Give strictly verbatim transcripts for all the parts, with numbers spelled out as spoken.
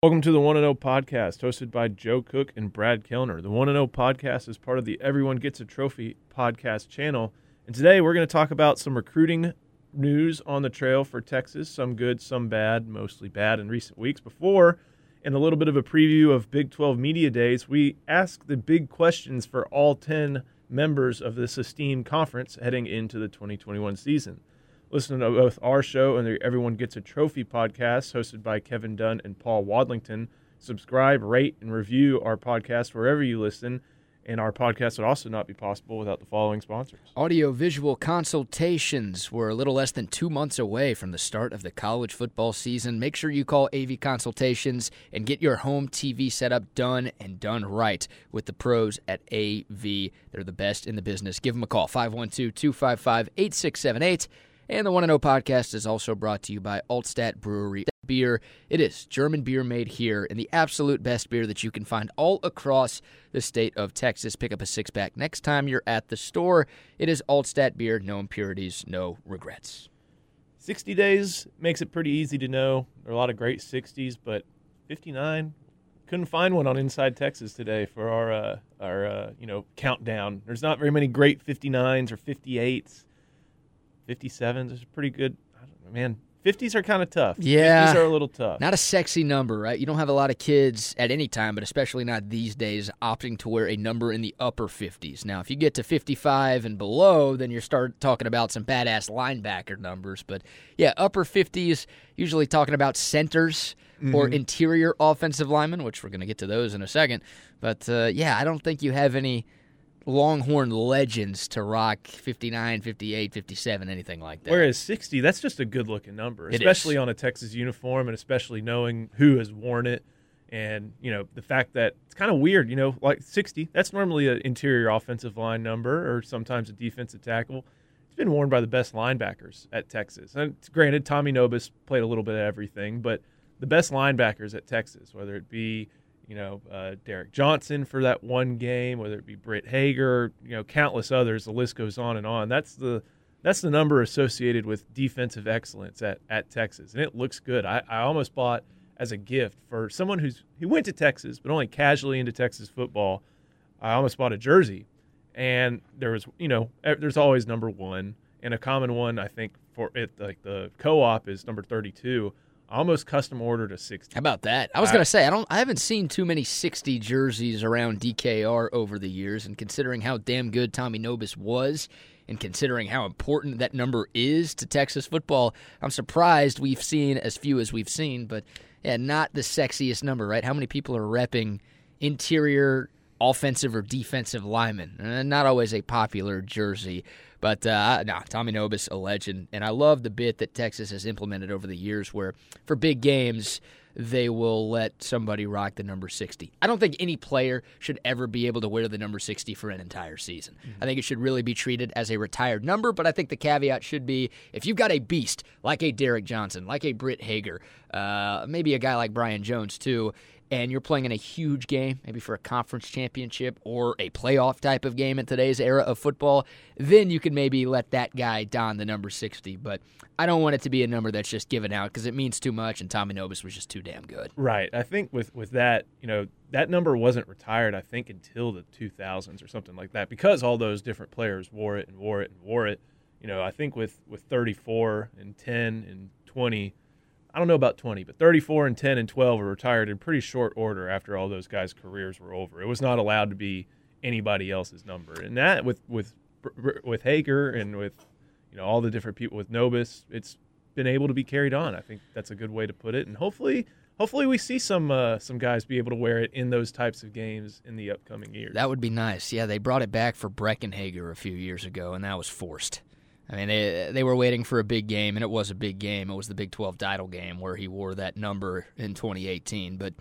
Welcome to the one and oh Podcast, hosted by Joe Cook and Brad Kellner. The one and oh Podcast is part of the Everyone Gets a Trophy podcast channel. And today we're going to talk about some recruiting news on the trail for Texas, some good, some bad, mostly bad in recent weeks. Before, and a little bit of a preview of Big twelve Media Days, we ask the big questions for all ten members of this esteemed conference heading into the twenty twenty-one season. Listen to both our show and the Everyone Gets a Trophy podcast, hosted by Kevin Dunn and Paul Wadlington. Subscribe, rate, and review our podcast wherever you listen. And our podcast would also not be possible without the following sponsors. Audio-visual consultations. We're a little less than two months away from the start of the college football season. Make sure you call A V Consultations and get your home T V setup done and done right with the pros at A V. They're the best in the business. Give them a call, five one two, two five five, eight six seven eight. And the one and oh Podcast is also brought to you by Altstadt Brewery Beer. It is German beer made here, and the absolute best beer that you can find all across the state of Texas. Pick up a six-pack next time you're at the store. It is Altstadt beer, no impurities, no regrets. sixty days makes it pretty easy to know. There are a lot of great sixties, but fifty-nine, couldn't find one on Inside Texas today for our, uh, our uh, you know, countdown. There's not very many great fifty-nines or fifty-eights. fifty-sevens is pretty good. I don't know, man. fifties are kind of tough. Yeah. fifties are a little tough. Not a sexy number, right? You don't have a lot of kids at any time, but especially not these days, opting to wear a number in the upper fifties. Now, if you get to fifty-five and below, then you start talking about some badass linebacker numbers. But, yeah, upper fifties, usually talking about centers mm-hmm. or interior offensive linemen, which we're going to get to those in a second. But, uh, yeah, I don't think you have any Longhorn legends to rock fifty-nine, fifty-eight, fifty-seven, anything like that. Whereas sixty, that's just a good-looking number, It especially is. on a Texas uniform and especially knowing who has worn it. And, you know, the fact that it's kind of weird, you know, like sixty, that's normally an interior offensive line number or sometimes a defensive tackle. It's been worn by the best linebackers at Texas. And granted, Tommy Nobis played a little bit of everything, but the best linebackers at Texas, whether it be you know, uh, Derek Johnson for that one game, whether it be Britt Hager, you know, countless others. The list goes on and on. That's the that's the number associated with defensive excellence at, at Texas, and it looks good. I, I almost bought as a gift for someone who's who went to Texas but only casually into Texas football. I almost bought a jersey, and there was you know there's always number one, and a common one I think for it like the co-op is number thirty-two. Almost custom ordered a sixty. How about that? I was going to say I don't. I haven't seen too many sixty jerseys around D K R over the years, and considering how damn good Tommy Nobis was, and considering how important that number is to Texas football, I'm surprised we've seen as few as we've seen. But yeah, not the sexiest number, right? How many people are repping interior offensive or defensive linemen? Uh, not always a popular jersey. But, uh, no, Tommy Nobis, a legend. And I love the bit that Texas has implemented over the years where for big games, they will let somebody rock the number sixty. I don't think any player should ever be able to wear the number sixty for an entire season. Mm-hmm. I think it should really be treated as a retired number, but I think the caveat should be if you've got a beast like a Derek Johnson, like a Britt Hager, uh, maybe a guy like Brian Jones too, and you're playing in a huge game, maybe for a conference championship or a playoff type of game in today's era of football, then you can maybe let that guy don the number sixty. But I don't want it to be a number that's just given out because it means too much, and Tommy Nobis was just too damn good. Right. I think with, with that, you know, that number wasn't retired, I think, until the two thousands or something like that because all those different players wore it and wore it and wore it. You know, I think with, with thirty-four and ten and twenty, I don't know about twenty, but thirty-four and ten and twelve were retired in pretty short order after all those guys' careers were over. It was not allowed to be anybody else's number. And that with with with Hager and with you know all the different people with Nobis, it's been able to be carried on. I think that's a good way to put it. And hopefully hopefully we see some uh, some guys be able to wear it in those types of games in the upcoming years. That would be nice. Yeah, they brought it back for Breckenhager a few years ago, and that was forced. I mean, they they were waiting for a big game, and it was a big game. It was the Big twelve title game where he wore that number in twenty eighteen. But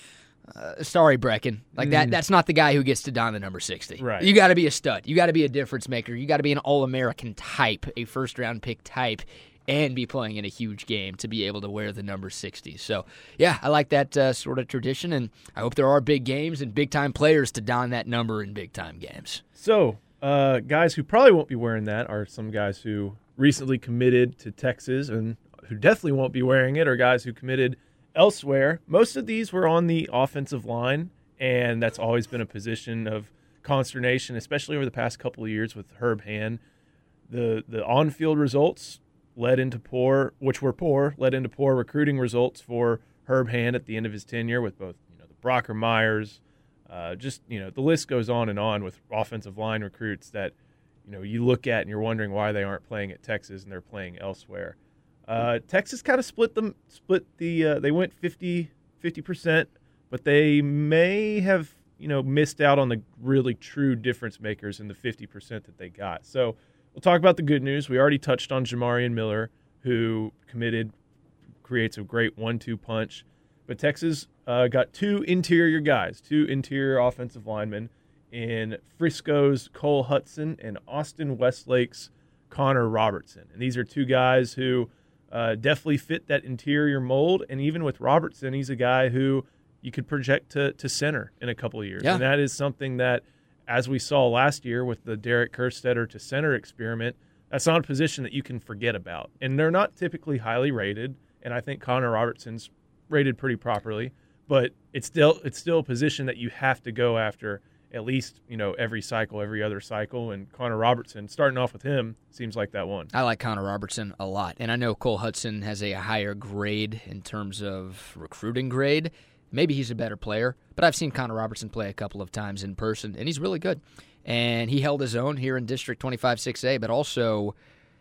uh, sorry, Brecken, like mm. that that's not the guy who gets to don the number sixty. Right. You got to be a stud. You got to be a difference maker. You got to be an All-American type, a first-round pick type, and be playing in a huge game to be able to wear the number sixty. So, yeah, I like that uh, sort of tradition, and I hope there are big games and big-time players to don that number in big-time games. So, uh, guys who probably won't be wearing that are some guys who recently committed to Texas and who definitely won't be wearing it are guys who committed elsewhere, most of these were on the offensive line, and that's always been a position of consternation, especially over the past couple of years with Herb Hand. The the on-field results led into poor, which were poor, led into poor recruiting results for Herb Hand at the end of his tenure with both, you know, the Brocker Myers, uh, just, you know, the list goes on and on with offensive line recruits that, you know, you look at and you're wondering why they aren't playing at Texas and they're playing elsewhere. Uh, Texas kind of split them, split the, uh, they went fifty percent, but they may have, you know, missed out on the really true difference makers in the fifty percent that they got. So we'll talk about the good news. We already touched on Jamarian Miller, who committed, creates a great one two punch. But Texas uh, got two interior guys, two interior offensive linemen in Frisco's Cole Hudson and Austin Westlake's Connor Robertson. And these are two guys who uh, definitely fit that interior mold. And even with Robertson, he's a guy who you could project to, to center in a couple of years. Yeah. And that is something that, as we saw last year with the Derek Kerstetter to center experiment, that's not a position that you can forget about. And they're not typically highly rated, and I think Connor Robertson's rated pretty properly, but it's still it's still a position that you have to go after at least, you know, every cycle, every other cycle. And Connor Robertson, starting off with him, seems like that one. I like Connor Robertson a lot, and I know Cole Hudson has a higher grade in terms of recruiting grade. Maybe he's a better player, but I've seen Connor Robertson play a couple of times in person, and he's really good. And he held his own here in District twenty-five six A, but also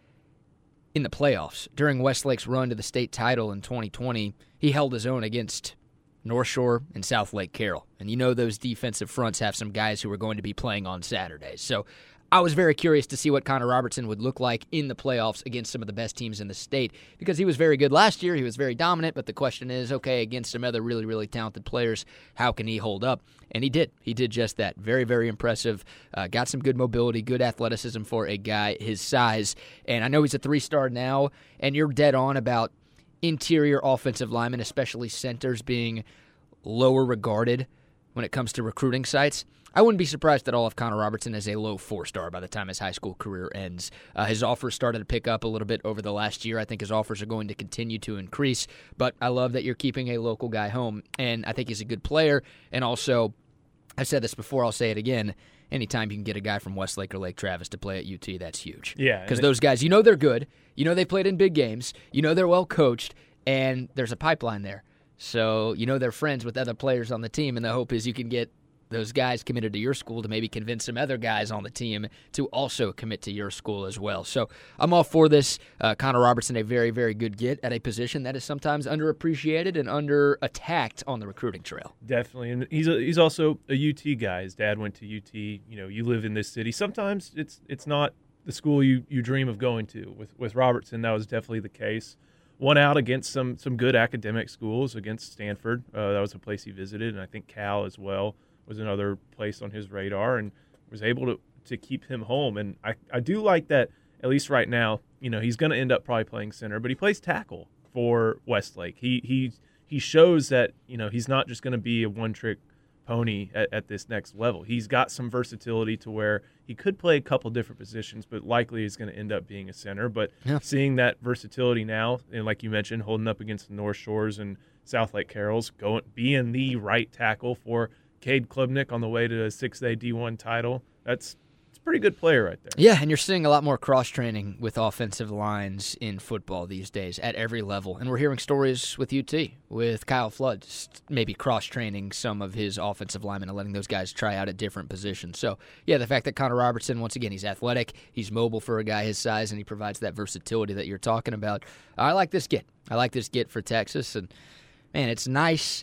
in the playoffs. During Westlake's run to the state title in twenty twenty, he held his own against North Shore and South Lake Carroll. And you know those defensive fronts have some guys who are going to be playing on Saturdays. So I was very curious to see what Connor Robertson would look like in the playoffs against some of the best teams in the state, because he was very good last year. He was very dominant, but the question is, okay, against some other really, really talented players, how can he hold up? And he did. He did just that. Very, very impressive. Uh, got some good mobility, good athleticism for a guy his size. And I know he's a three-star now, and you're dead on about interior offensive linemen, especially centers, being lower regarded when it comes to recruiting sites. I wouldn't be surprised at all if Connor Robertson is a low four-star by the time his high school career ends. Uh, his offers started to pick up a little bit over the last year. I think his offers are going to continue to increase, but I love that you're keeping a local guy home, and I think he's a good player. And also, I've said this before, I'll say it again, anytime you can get a guy from Westlake or Lake Travis to play at U T, that's huge. Yeah. Because those guys, you know they're good, you know they played in big games, you know they're well coached, and there's a pipeline there. So you know they're friends with other players on the team, and the hope is you can get those guys committed to your school to maybe convince some other guys on the team to also commit to your school as well. So I'm all for this. Uh, Connor Robertson, a very, very good get at a position that is sometimes underappreciated and under-attacked on the recruiting trail. Definitely. And he's a, he's also a U T guy. His dad went to U T. You know, you live in this city. Sometimes it's it's not the school you, you dream of going to. With, with Robertson, that was definitely the case. Won out against some some good academic schools, against Stanford. Uh, that was a place he visited, and I think Cal as well was another place on his radar, and was able to, to keep him home. And I, I do like that, at least right now, you know, he's going to end up probably playing center, but he plays tackle for Westlake. He he he shows that, you know, he's not just going to be a one-trick pony at, at this next level. He's got some versatility to where he could play a couple different positions, but likely he's going to end up being a center. But yeah. Seeing that versatility now, and like you mentioned, holding up against the North Shores and South Lake Carrolls, going being the right tackle for Cade Klubnik on the way to a six A D one title. That's it's a pretty good player right there. Yeah, and you're seeing a lot more cross-training with offensive lines in football these days at every level. And we're hearing stories with U T, with Kyle Flood, maybe cross-training some of his offensive linemen and letting those guys try out at different positions. So, yeah, the fact that Connor Robertson, once again, he's athletic, he's mobile for a guy his size, and he provides that versatility that you're talking about. I like this get. I like this get for Texas. And, man, it's nice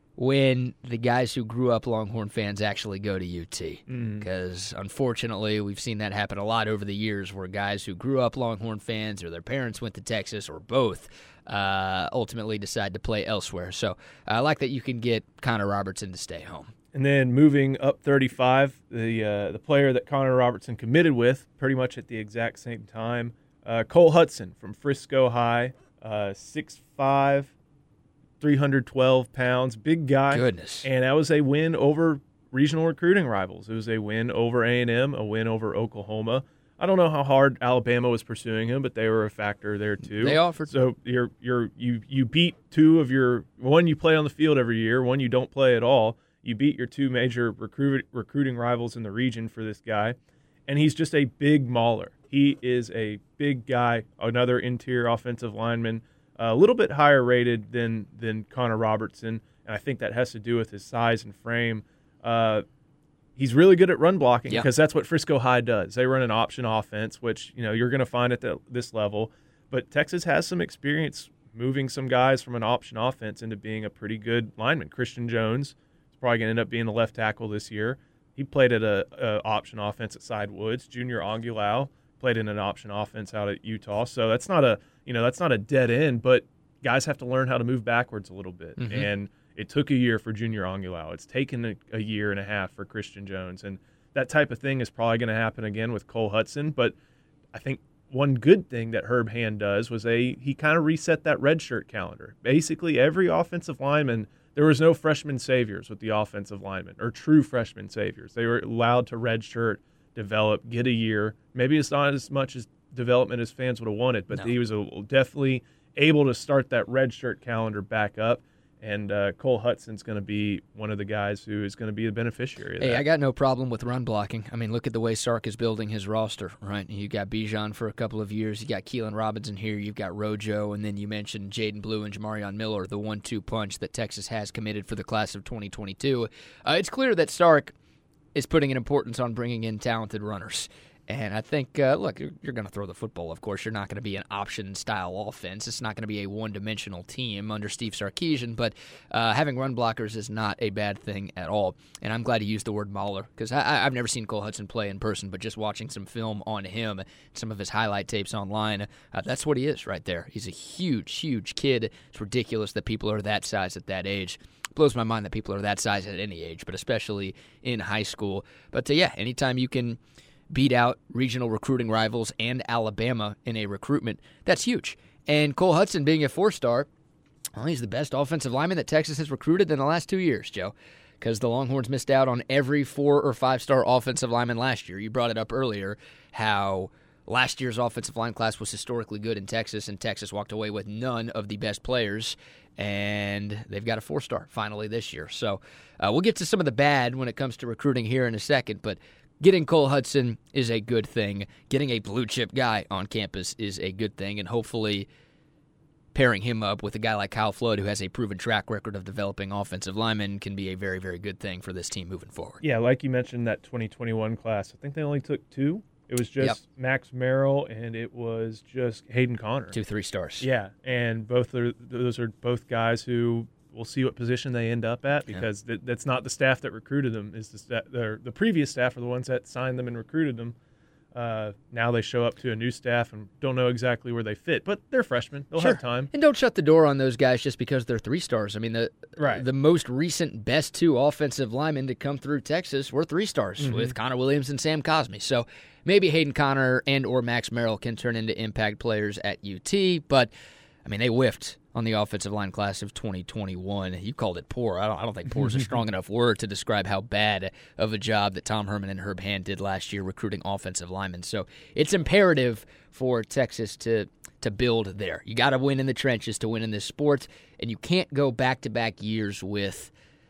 when the guys who grew up Longhorn fans actually go to U T. Because, mm. unfortunately, we've seen that happen a lot over the years where guys who grew up Longhorn fans or their parents went to Texas or both uh, ultimately decide to play elsewhere. So I like that you can get Connor Robertson to stay home. And then moving up thirty-five, the uh, the player that Connor Robertson committed with pretty much at the exact same time, uh, Cole Hudson from Frisco High, uh, six five, three hundred twelve pounds, big guy. Goodness. And that was a win over regional recruiting rivals. It was a win over A and M, a win over Oklahoma. I don't know how hard Alabama was pursuing him, but they were a factor there too. They offered. So you're you're you you beat two of your one you play on the field every year, one you don't play at all. You beat your two major recruit, recruiting rivals in the region for this guy, and he's just a big mauler. He is a big guy, another interior offensive lineman, a little bit higher rated than than Connor Robertson, and I think that has to do with his size and frame. Uh, he's really good at run blocking yeah. because that's what Frisco High does. They run an option offense, which you know you're going to find at the, this level. But Texas has some experience moving some guys from an option offense into being a pretty good lineman. Christian Jones is probably going to end up being the left tackle this year. He played at a, a option offense at Sidewoods. Junior Angulau played in an option offense out at Utah. So that's not a you know that's not a dead end, but guys have to learn how to move backwards a little bit. Mm-hmm. And it took a year for Junior Angulau. It's taken a, a year and a half for Christian Jones. And that type of thing is probably going to happen again with Cole Hudson. But I think one good thing that Herb Hand does was a he kind of reset that redshirt calendar. Basically, every offensive lineman, there was no freshman saviors with the offensive linemen or true freshman saviors. They were allowed to redshirt, develop, get a year. Maybe it's not as much as development as fans would have wanted, but no. he was a, definitely able to start that redshirt calendar back up. And uh, Cole Hudson's going to be one of the guys who is going to be the beneficiary of hey, that. I got no problem with run blocking. I mean, look at the way Sark is building his roster, right? You got Bijan for a couple of years. You got Keelan Robinson here. You've got Rojo. And then you mentioned Jaden Blue and Jamarion Miller, the one two punch that Texas has committed for the class of twenty twenty-two. Uh, it's clear that Sark is putting an importance on bringing in talented runners. And I think, uh, look, you're, you're going to throw the football, of course. You're not going to be an option-style offense. It's not going to be a one-dimensional team under Steve Sarkisian, but uh, having run blockers is not a bad thing at all. And I'm glad he used the word mauler because I've never seen Cole Hudson play in person, but just watching some film on him, some of his highlight tapes online, uh, that's what he is right there. He's a huge, huge kid. It's ridiculous that people are that size at that age. It blows my mind that people are that size at any age, but especially in high school. But, uh, yeah, anytime you can beat out regional recruiting rivals and Alabama in a recruitment, that's huge. And Cole Hudson being a four-star, well, he's the best offensive lineman that Texas has recruited in the last two years, Joe, because the Longhorns missed out on every four- or five-star offensive lineman last year. You brought it up earlier how last year's offensive line class was historically good in Texas, and Texas walked away with none of the best players, and they've got a four-star finally this year. So uh, we'll get to some of the bad when it comes to recruiting here in a second, but getting Cole Hudson is a good thing. Getting a blue-chip guy on campus is a good thing, and hopefully pairing him up with a guy like Kyle Flood, who has a proven track record of developing offensive linemen, can be a very, very good thing for this team moving forward. Yeah, like you mentioned, that twenty twenty-one class, I think they only took two. It was just yep. Max Merrill, and it was just Hayden Connor. Two three stars. Yeah, and both are, those are both guys who we'll see what position they end up at because yeah. th- that's not the staff that recruited them. Is the sta- the previous staff are the ones that signed them and recruited them. Uh, now they show up to a new staff and don't know exactly where they fit, but they're freshmen. They'll sure. have time. And don't shut the door on those guys just because they're three stars. I mean, the right. the most recent best two offensive linemen to come through Texas were three stars mm-hmm. with Connor Williams and Sam Cosmi. So maybe Hayden Connor and or Max Merrill can turn into impact players at U T, but I mean, they whiffed on the offensive line class of twenty twenty-one. You called it poor. I don't, I don't think poor is a strong enough word to describe how bad of a job that Tom Herman and Herb Hand did last year recruiting offensive linemen. So it's imperative for Texas to to build there. You got to win in the trenches to win in this sport, and you can't go back-to-back years with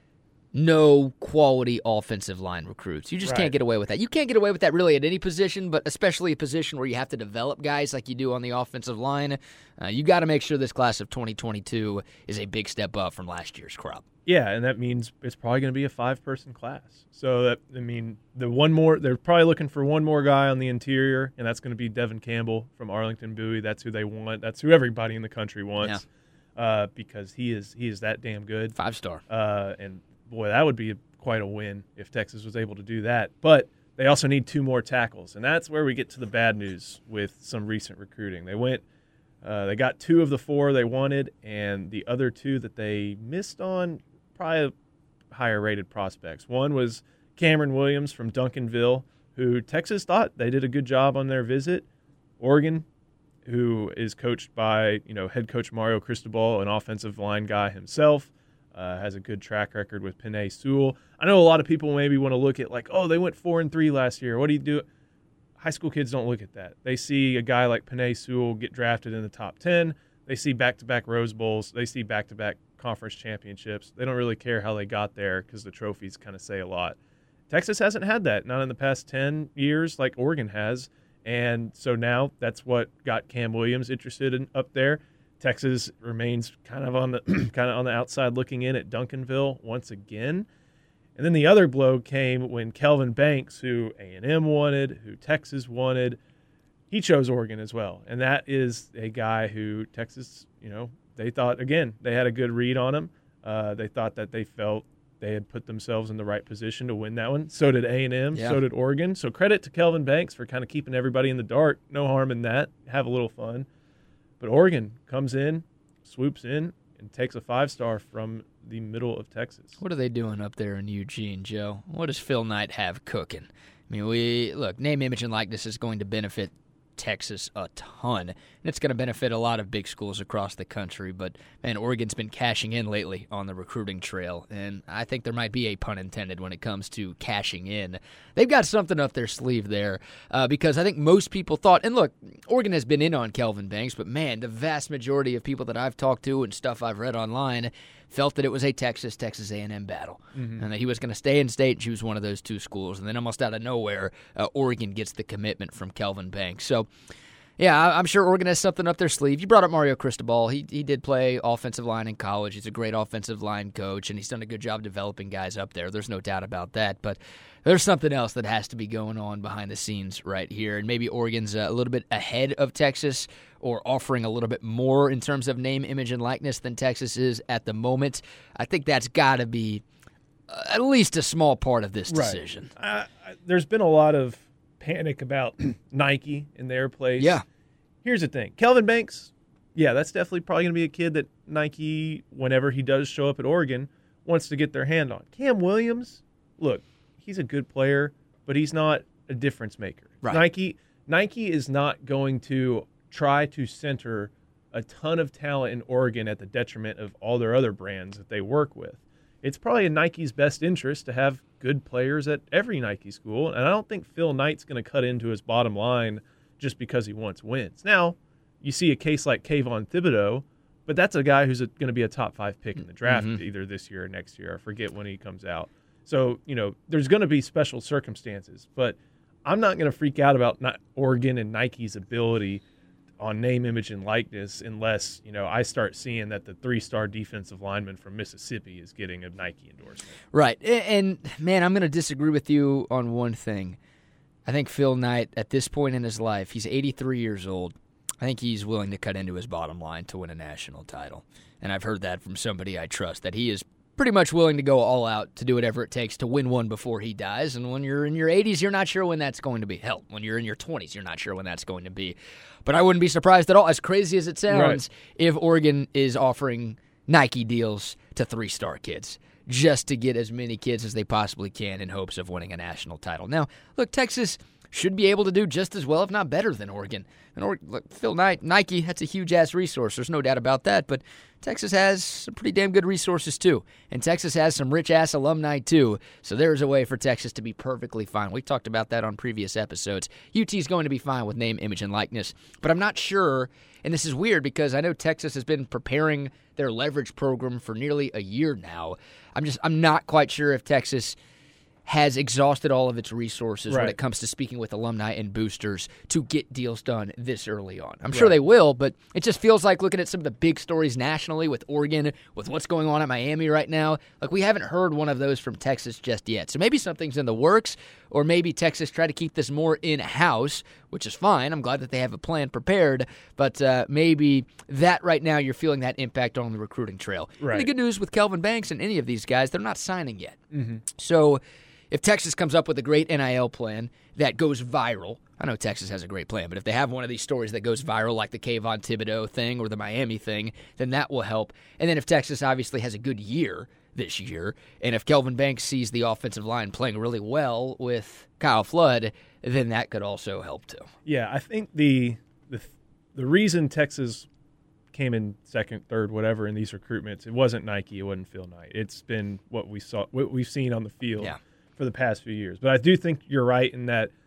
no quality offensive line recruits. You just right. can't get away with that. You can't get away with that really at any position, but especially a position where you have to develop guys like you do on the offensive line. Uh, you got to make sure this class of twenty twenty-two is a big step up from last year's crop. Yeah, and that means it's probably going to be a five-person class. So that I mean, the one more they're probably looking for one more guy on the interior, and that's going to be Devin Campbell from Arlington Bowie. That's who they want. That's who everybody in the country wants yeah. uh, because he is he is that damn good. Five star. Uh, and boy, that would be quite a win if Texas was able to do that. But they also need two more tackles, and that's where we get to the bad news with some recent recruiting. They went, uh, they got two of the four they wanted, and the other two that they missed on, probably higher-rated prospects. One was Cameron Williams from Duncanville, who Texas thought they did a good job on their visit. Oregon, who is coached by you know head coach Mario Cristobal, an offensive line guy himself. Uh, has a good track record with Penei Sewell. I know a lot of people maybe want to look at like, oh, they went four and three last year. What do you do? high school kids don't look at that. They see a guy like Penei Sewell get drafted in the top ten. They see back-to-back Rose Bowls. They see back-to-back conference championships. They don't really care how they got there because the trophies kind of say a lot. Texas hasn't had that, not in the past ten years like Oregon has. And so now that's what got Cam Williams interested in up there. Texas remains kind of on the kind of on the outside looking in at Duncanville once again. And then the other blow came when Kelvin Banks, who A and M wanted, who Texas wanted, he chose Oregon as well. And that is a guy who Texas, you know, they thought, again, they had a good read on him. Uh, they thought that they felt they had put themselves in the right position to win that one. So did A and M, yeah. So did Oregon. So credit to Kelvin Banks for kind of keeping everybody in the dark. No harm in that. Have a little fun. But Oregon comes in, swoops in, and takes a five-star from the middle of Texas. What are they doing up there in Eugene, Joe? What does Phil Knight have cooking? I mean, we look, name, image, and likeness is going to benefit Texas a ton, and it's going to benefit a lot of big schools across the country. But, man, Oregon's been cashing in lately on the recruiting trail, and I think there might be a pun intended when it comes to cashing in. They've got something up their sleeve there uh, because I think most people thought, and look, Oregon has been in on Kelvin Banks, but, man, the vast majority of people that I've talked to and stuff I've read online felt that it was a Texas, Texas A and M battle, mm-hmm. and that he was going to stay in state and choose one of those two schools. And then almost out of nowhere, uh, Oregon gets the commitment from Kelvin Banks. So, yeah, I'm sure Oregon has something up their sleeve. You brought up Mario Cristobal. He he did play offensive line in college. He's a great offensive line coach, and he's done a good job developing guys up there. There's no doubt about that. But there's something else that has to be going on behind the scenes right here. And maybe Oregon's a little bit ahead of Texas or offering a little bit more in terms of name, image, and likeness than Texas is at the moment. I think that's got to be at least a small part of this decision. Right. Uh, there's been a lot of panic about Nike in their place. Yeah. Here's the thing. Kelvin Banks, yeah, that's definitely probably going to be a kid that Nike, whenever he does show up at Oregon, wants to get their hand on. Cam Williams, look, he's a good player, but he's not a difference maker. Right. Nike, Nike is not going to try to center a ton of talent in Oregon at the detriment of all their other brands that they work with. It's probably in Nike's best interest to have good players at every Nike school, and I don't think Phil Knight's going to cut into his bottom line just because he wants wins. Now, you see a case like Kayvon Thibodeau, but that's a guy who's going to be a top five pick in the draft mm-hmm. either this year or next year. I forget when he comes out. So, you know, there's going to be special circumstances, but I'm not going to freak out about not Oregon and Nike's ability on name, image, and likeness unless, you know, I start seeing that the three-star defensive lineman from Mississippi is getting a Nike endorsement. Right. And, man, I'm going to disagree with you on one thing. I think Phil Knight, at this point in his life, he's eighty-three years old. I think he's willing to cut into his bottom line to win a national title. And I've heard that from somebody I trust, that he is pretty much willing to go all out to do whatever it takes to win one before he dies. And when you're in your eighties, you're not sure when that's going to be. Hell, when you're in your twenties, you're not sure when that's going to be. But I wouldn't be surprised at all, as crazy as it sounds, right, if Oregon is offering Nike deals to three-star kids just to get as many kids as they possibly can in hopes of winning a national title. Now, look, Texas should be able to do just as well, if not better, than Oregon. And or, look, Phil Knight, Nike, that's a huge-ass resource. There's no doubt about that. But Texas has some pretty damn good resources, too. And Texas has some rich-ass alumni, too. So there's a way for Texas to be perfectly fine. We talked about that on previous episodes. U T is going to be fine with name, image, and likeness. But I'm not sure, and this is weird because I know Texas has been preparing their leverage program for nearly a year now. I'm just I'm not quite sure if Texas has exhausted all of its resources right. when it comes to speaking with alumni and boosters to get deals done this early on. I'm sure right. they will, but it just feels like looking at some of the big stories nationally with Oregon, with what's going on at Miami right now, like we haven't heard one of those from Texas just yet. So maybe something's in the works, or maybe Texas try to keep this more in-house, which is fine. I'm glad that they have a plan prepared, but uh, maybe that right now you're feeling that impact on the recruiting trail. Right. And the good news with Kelvin Banks and any of these guys, they're not signing yet. Mm-hmm. So if Texas comes up with a great N I L plan that goes viral, I know Texas has a great plan, but if they have one of these stories that goes viral like the Kayvon Thibodeau thing or the Miami thing, then that will help. And then if Texas obviously has a good year this year, and if Kelvin Banks sees the offensive line playing really well with Kyle Flood, then that could also help too. Yeah, I think the the the reason Texas came in second, third, whatever in these recruitments, it wasn't Nike, it wasn't Phil Knight. It's been what we saw, what we've seen on the field. Yeah. For the past few years. But I do think you're right in that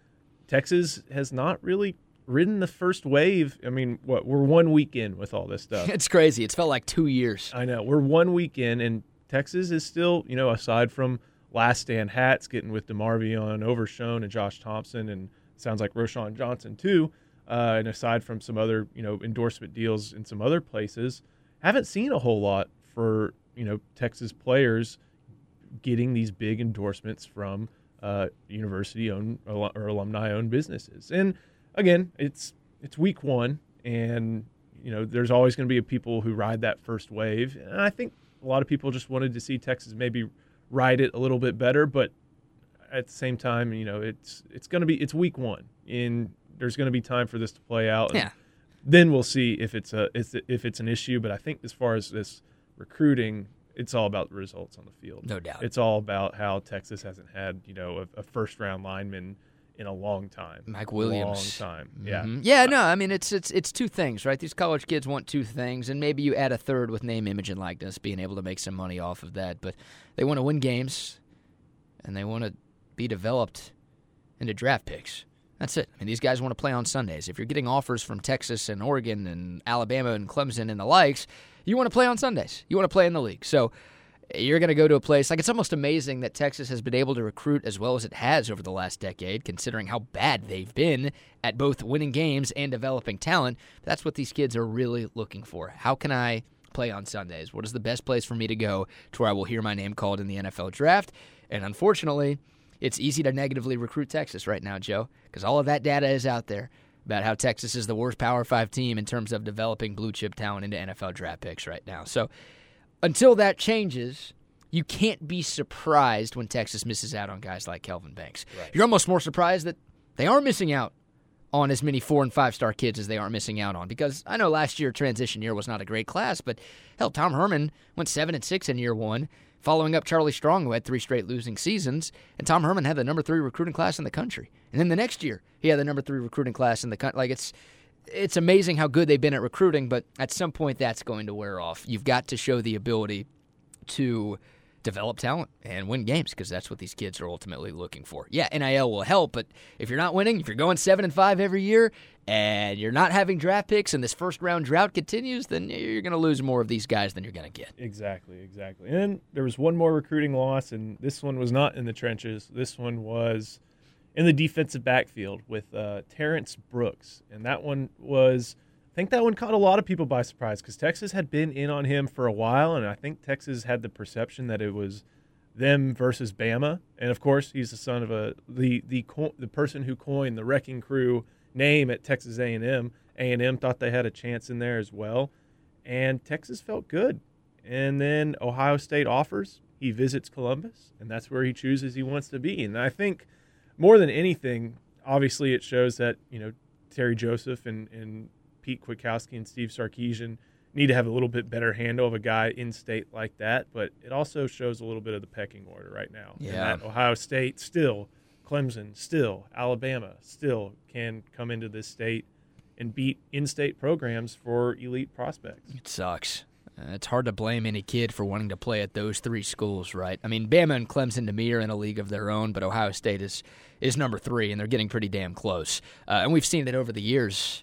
Texas has not really ridden the first wave. I mean, what we're one week in with all this stuff. It's crazy. It's felt like two years. I know. We're one week in, and Texas is still, you know, aside from Last Stand hats, getting with DeMarvion, Overshone, and Josh Thompson, and sounds like Roschon Johnson too, uh, and aside from some other, you know, endorsement deals in some other places, haven't seen a whole lot for, you know, Texas players getting these big endorsements from uh, university-owned or alumni-owned businesses. And again, it's it's week one, and you know, there's always going to be people who ride that first wave, and I think a lot of people just wanted to see Texas maybe ride it a little bit better, but at the same time, you know, it's it's going to be it's week one, and there's going to be time for this to play out. And yeah. Then we'll see if it's a if it's an issue. But I think as far as this recruiting, it's all about the results on the field. No doubt. It's all about how Texas hasn't had, you know, a, a first round lineman in a long time. Mike Williams. Long time. Mm-hmm. Yeah. Yeah, no, I mean, it's it's it's two things, right? These college kids want two things, and maybe you add a third with name, image, and likeness, being able to make some money off of that. But they want to win games, and they want to be developed into draft picks. That's it. I mean, these guys want to play on Sundays. If you're getting offers from Texas and Oregon and Alabama and Clemson and the likes, you want to play on Sundays. You want to play in the league. So you're going to go to a place, like, it's almost amazing that Texas has been able to recruit as well as it has over the last decade, considering how bad they've been at both winning games and developing talent. That's what these kids are really looking for. How can I play on Sundays? What is the best place for me to go to where I will hear my name called in the N F L draft? And unfortunately, it's easy to negatively recruit Texas right now, Joe, because all of that data is out there about how Texas is the worst Power Five team in terms of developing blue-chip talent into N F L draft picks right now. So until that changes, you can't be surprised when Texas misses out on guys like Kelvin Banks. Right. You're almost more surprised that they are missing out on as many four- and five-star kids as they are missing out on. Because I know last year, transition year, was not a great class, but hell, Tom Herman went seven and six in year one, following up Charlie Strong, who had three straight losing seasons, and Tom Herman had the number three recruiting class in the country. And then the next year, he had the number three recruiting class in the country. Like, it's it's amazing how good they've been at recruiting, but at some point that's going to wear off. You've got to show the ability to develop talent and win games, because that's what these kids are ultimately looking for. Yeah, N I L will help, but if you're not winning, if you're going seven and five every year, and you're not having draft picks, and this first round drought continues, then you're going to lose more of these guys than you're going to get. Exactly, exactly. And then there was one more recruiting loss, and this one was not in the trenches. This one was in the defensive backfield with uh, Terrence Brooks, and that one was, I think that one caught a lot of people by surprise, because Texas had been in on him for a while, and I think Texas had the perception that it was them versus Bama. And of course, he's the son of a the the co- the person who coined the Wrecking Crew name at Texas A and M. A and M thought they had a chance in there as well, and Texas felt good. And then Ohio State offers, he visits Columbus, and that's where he chooses he wants to be. And I think more than anything, obviously it shows that, you know, Terry Joseph and, and Pete Kwiatkowski and Steve Sarkisian need to have a little bit better handle of a guy in state like that, but it also shows a little bit of the pecking order right now. Yeah. And that Ohio State still, Clemson still, Alabama still can come into this state and beat in-state programs for elite prospects. It sucks. Uh, it's hard to blame any kid for wanting to play at those three schools, right? I mean, Bama and Clemson, to me, are in a league of their own, but Ohio State is is number three, and they're getting pretty damn close. Uh, and we've seen it over the years.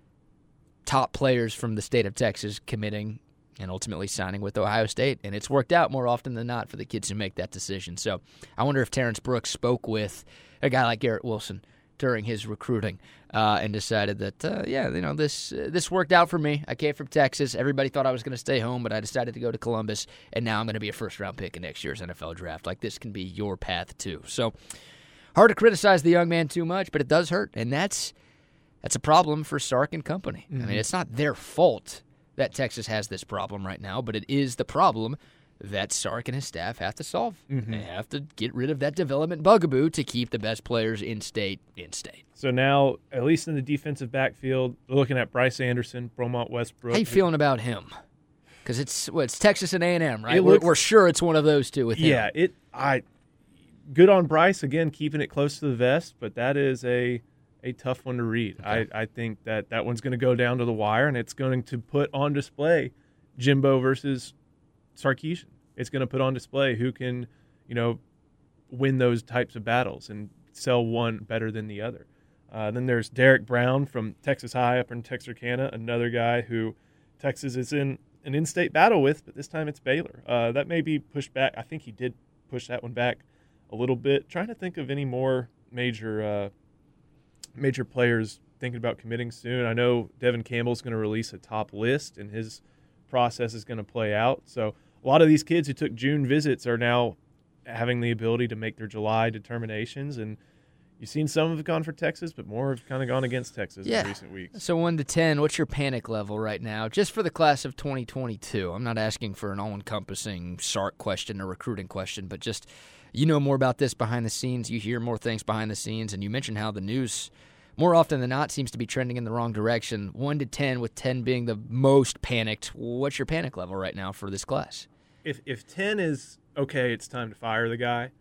Top players from the state of Texas committing and ultimately signing with Ohio State, and it's worked out more often than not for the kids who make that decision. So I wonder if Terrence Brooks spoke with a guy like Garrett Wilson during his recruiting uh, and decided that, uh, yeah, you know, this uh, this worked out for me. I came from Texas. Everybody thought I was going to stay home, but I decided to go to Columbus, and now I'm going to be a first-round pick in next year's N F L draft. Like, this can be your path, too. So hard to criticize the young man too much, but it does hurt, and that's that's a problem for Sark and company. Mm-hmm. I mean, it's not their fault that Texas has this problem right now, but it is the problem that Sark and his staff have to solve. Mm-hmm. They have to get rid of that development bugaboo to keep the best players in state in state. So now, at least in the defensive backfield, we're looking at Bryce Anderson, Bromont Westbrook. How you feeling about him? Because it's well, it's Texas and A and M, right? It looks, we're, we're sure it's one of those two with him. Yeah, it. I good on Bryce again, keeping it close to the vest, but that is a a tough one to read. Okay. I, I think that that one's going to go down to the wire, and it's going to put on display Jimbo versus Sarkisian. It's going to put on display who can, you know, win those types of battles and sell one better than the other. Uh, then there's Derek Brown from Texas High up in Texarkana, another guy who Texas is in an in-state battle with, but this time it's Baylor. Uh, that may be pushed back. I think he did push that one back a little bit. Trying to think of any more major uh, major players thinking about committing soon. I know Devin Campbell's going to release a top list, and his process is going to play out. So a lot of these kids who took June visits are now having the ability to make their July determinations, and you've seen some have gone for Texas, but more have kind of gone against Texas yeah. in recent weeks. So one to ten, what's your panic level right now, just for the class of twenty twenty-two? I'm not asking for an all-encompassing S A R C question or recruiting question, but just you know more about this behind the scenes. You hear more things behind the scenes, and you mentioned how the news, more often than not, seems to be trending in the wrong direction. one to ten, with ten being the most panicked. What's your panic level right now for this class? If if ten is, okay, it's time to fire the guy,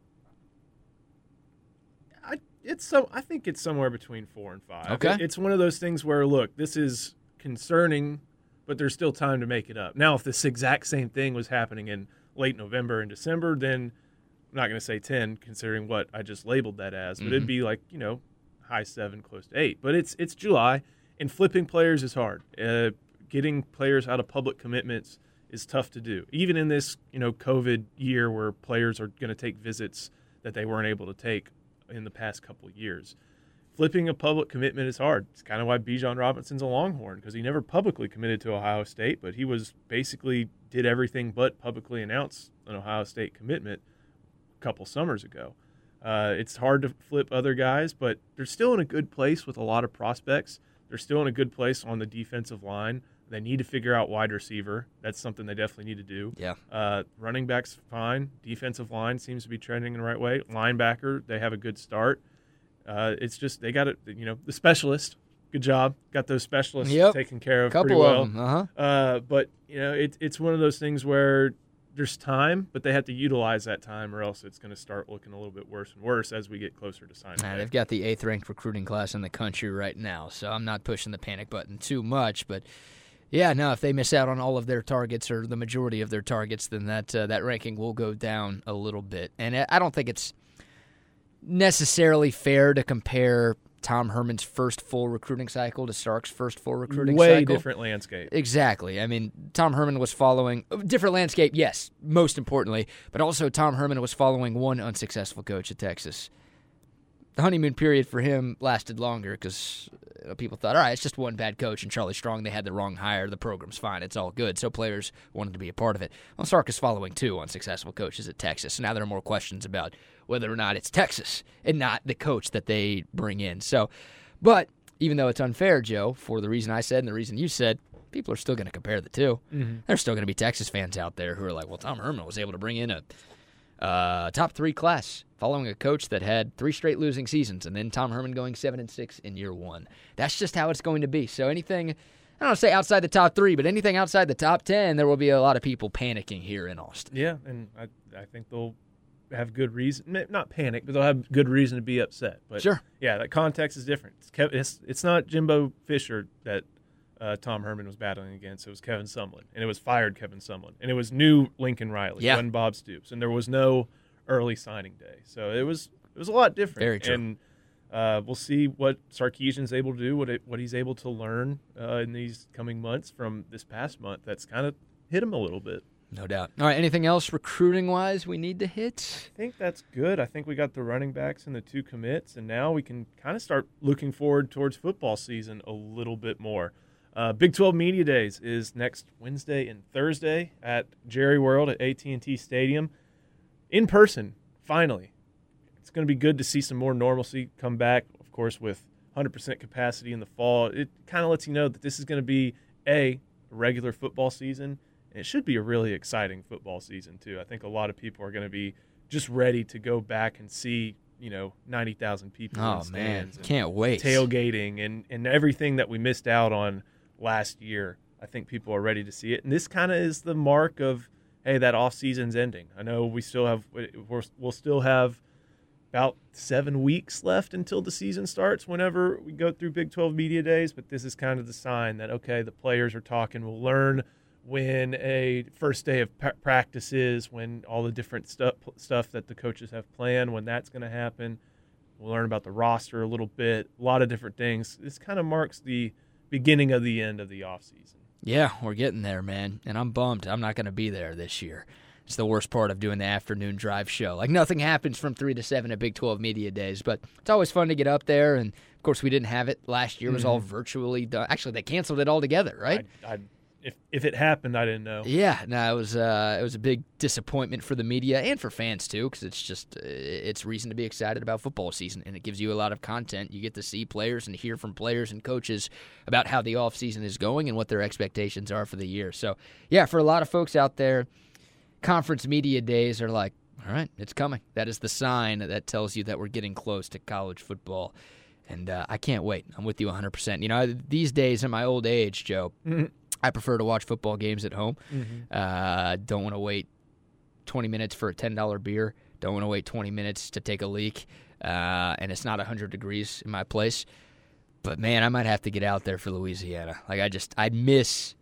I it's so I think it's somewhere between four and five. Okay. It's one of those things where, look, this is concerning, but there's still time to make it up. Now, if this exact same thing was happening in late November and December, then I'm not going to say ten, considering what I just labeled that as, but mm-hmm. it'd be like, you know, high seven, close to eight. But it's it's July, and flipping players is hard. Uh, getting players out of public commitments is tough to do. Even in this, you know, COVID year where players are going to take visits that they weren't able to take in the past couple of years. Flipping a public commitment is hard. It's kind of why Bijan Robinson's a Longhorn, because he never publicly committed to Ohio State, but he was basically did everything but publicly announce an Ohio State commitment a couple summers ago. Uh, it's hard to flip other guys, but they're still in a good place with a lot of prospects. They're still in a good place on the defensive line. They need to figure out wide receiver. That's something they definitely need to do. Yeah. Uh, running back's fine. Defensive line seems to be trending in the right way. Linebacker, they have a good start. Uh, it's just they got it. You know, the specialist. Good job. Got those specialists yep. taken care of Couple pretty well. Of them. Uh-huh. Uh, but you know, it, it's one of those things where there's time, but they have to utilize that time, or else it's going to start looking a little bit worse and worse as we get closer to signing Nah, day. they've got the eighth-ranked recruiting class in the country right now, so I'm not pushing the panic button too much, but. Yeah, no, if they miss out on all of their targets or the majority of their targets, then that uh, that ranking will go down a little bit. And I don't think it's necessarily fair to compare Tom Herman's first full recruiting cycle to Sark's first full recruiting Way cycle. Way different landscape. Exactly. I mean, Tom Herman was following – different landscape, yes, most importantly, but also Tom Herman was following one unsuccessful coach at Texas. The honeymoon period for him lasted longer because people thought, all right, it's just one bad coach and Charlie Strong. They had the wrong hire. The program's fine. It's all good. So players wanted to be a part of it. Well, Sark is following two unsuccessful coaches at Texas. So now there are more questions about whether or not it's Texas and not the coach that they bring in. So, but even though it's unfair, Joe, for the reason I said and the reason you said, people are still going to compare the two. Mm-hmm. There's still going to be Texas fans out there who are like, well, Tom Herman was able to bring in a uh, top three class following a coach that had three straight losing seasons, and then Tom Herman going seven and six in year one. That's just how it's going to be. So anything, I don't want to say outside the top three, but anything outside the top ten, there will be a lot of people panicking here in Austin. Yeah, and I I think they'll have good reason, not panic, but they'll have good reason to be upset. But sure. Yeah, that context is different. It's Kev, it's, it's not Jimbo Fisher that uh, Tom Herman was battling against. It was Kevin Sumlin, and it was fired Kevin Sumlin, and it was new Lincoln Riley, yeah. when Bob Stoops, and there was no early signing day. So it was it was a lot different. Very true. And uh, we'll see what Sarkisian's able to do, what it, what he's able to learn uh, in these coming months from this past month. That's kind of hit him a little bit. No doubt. All right, anything else recruiting-wise we need to hit? I think that's good. I think we got the running backs and the two commits, and now we can kind of start looking forward towards football season a little bit more. Uh, Big twelve Media Days is next Wednesday and Thursday at Jerry World at A T and T Stadium. In person, finally. It's going to be good to see some more normalcy come back, of course, with one hundred percent capacity in the fall. It kind of lets you know that this is going to be, A, a regular football season, and it should be a really exciting football season, too. I think a lot of people are going to be just ready to go back and see, you know, ninety thousand people oh, in stands. Man, can't wait. Tailgating and, and everything that we missed out on last year. I think people are ready to see it. And this kind of is the mark of, hey, that off season's ending. I know we still have we're, we'll still have about seven weeks left until the season starts whenever we go through Big twelve Media Days, but this is kind of the sign that, okay, the players are talking. We'll learn when a first day of pa- practice is, when all the different stuff stuff that the coaches have planned, when that's going to happen. We'll learn about the roster a little bit, a lot of different things. This kind of marks the beginning of the end of the offseason. Yeah, we're getting there, man, and I'm bummed. I'm not going to be there this year. It's the worst part of doing the afternoon drive show. Like, nothing happens from three to seven at Big twelve Media Days, but it's always fun to get up there, and, of course, we didn't have it last year. It was all virtually done. Actually, they canceled it altogether, right? I, I, if if it happened, I didn't know. Yeah, no, it was uh, it was a big disappointment for the media and for fans too, because it's just uh, it's reason to be excited about football season, and it gives you a lot of content. You get to see players and hear from players and coaches about how the off season is going and what their expectations are for the year. So, yeah, for a lot of folks out there, conference media days are like, all right, it's coming. That is the sign that tells you that we're getting close to college football. And uh, I can't wait. I'm with you one hundred percent. You know, these days in my old age, Joe, mm-hmm. I prefer to watch football games at home. Mm-hmm. Uh, don't want to wait twenty minutes for a ten dollar beer. Don't want to wait twenty minutes to take a leak. Uh, and it's not one hundred degrees in my place. But, man, I might have to get out there for Louisiana. Like, I just, I miss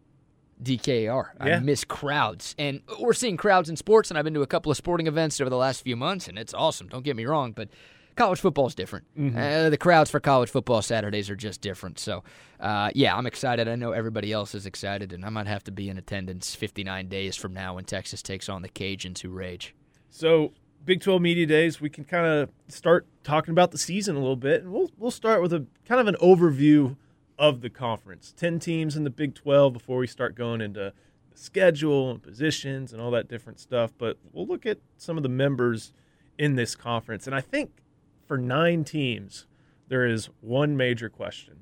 D K R. Yeah. I miss crowds. And we're seeing crowds in sports, and I've been to a couple of sporting events over the last few months, and it's awesome. Don't get me wrong, but college football is different. Mm-hmm. Uh, the crowds for college football Saturdays are just different. So, uh, yeah, I'm excited. I know everybody else is excited, and I might have to be in attendance fifty-nine days from now when Texas takes on the Cajuns who rage. So, Big twelve Media Days, we can kind of start talking about the season a little bit, and we'll we'll start with a kind of an overview of the conference. Ten teams in the Big twelve before we start going into the schedule and positions and all that different stuff. But we'll look at some of the members in this conference, and I think for nine teams, there is one major question.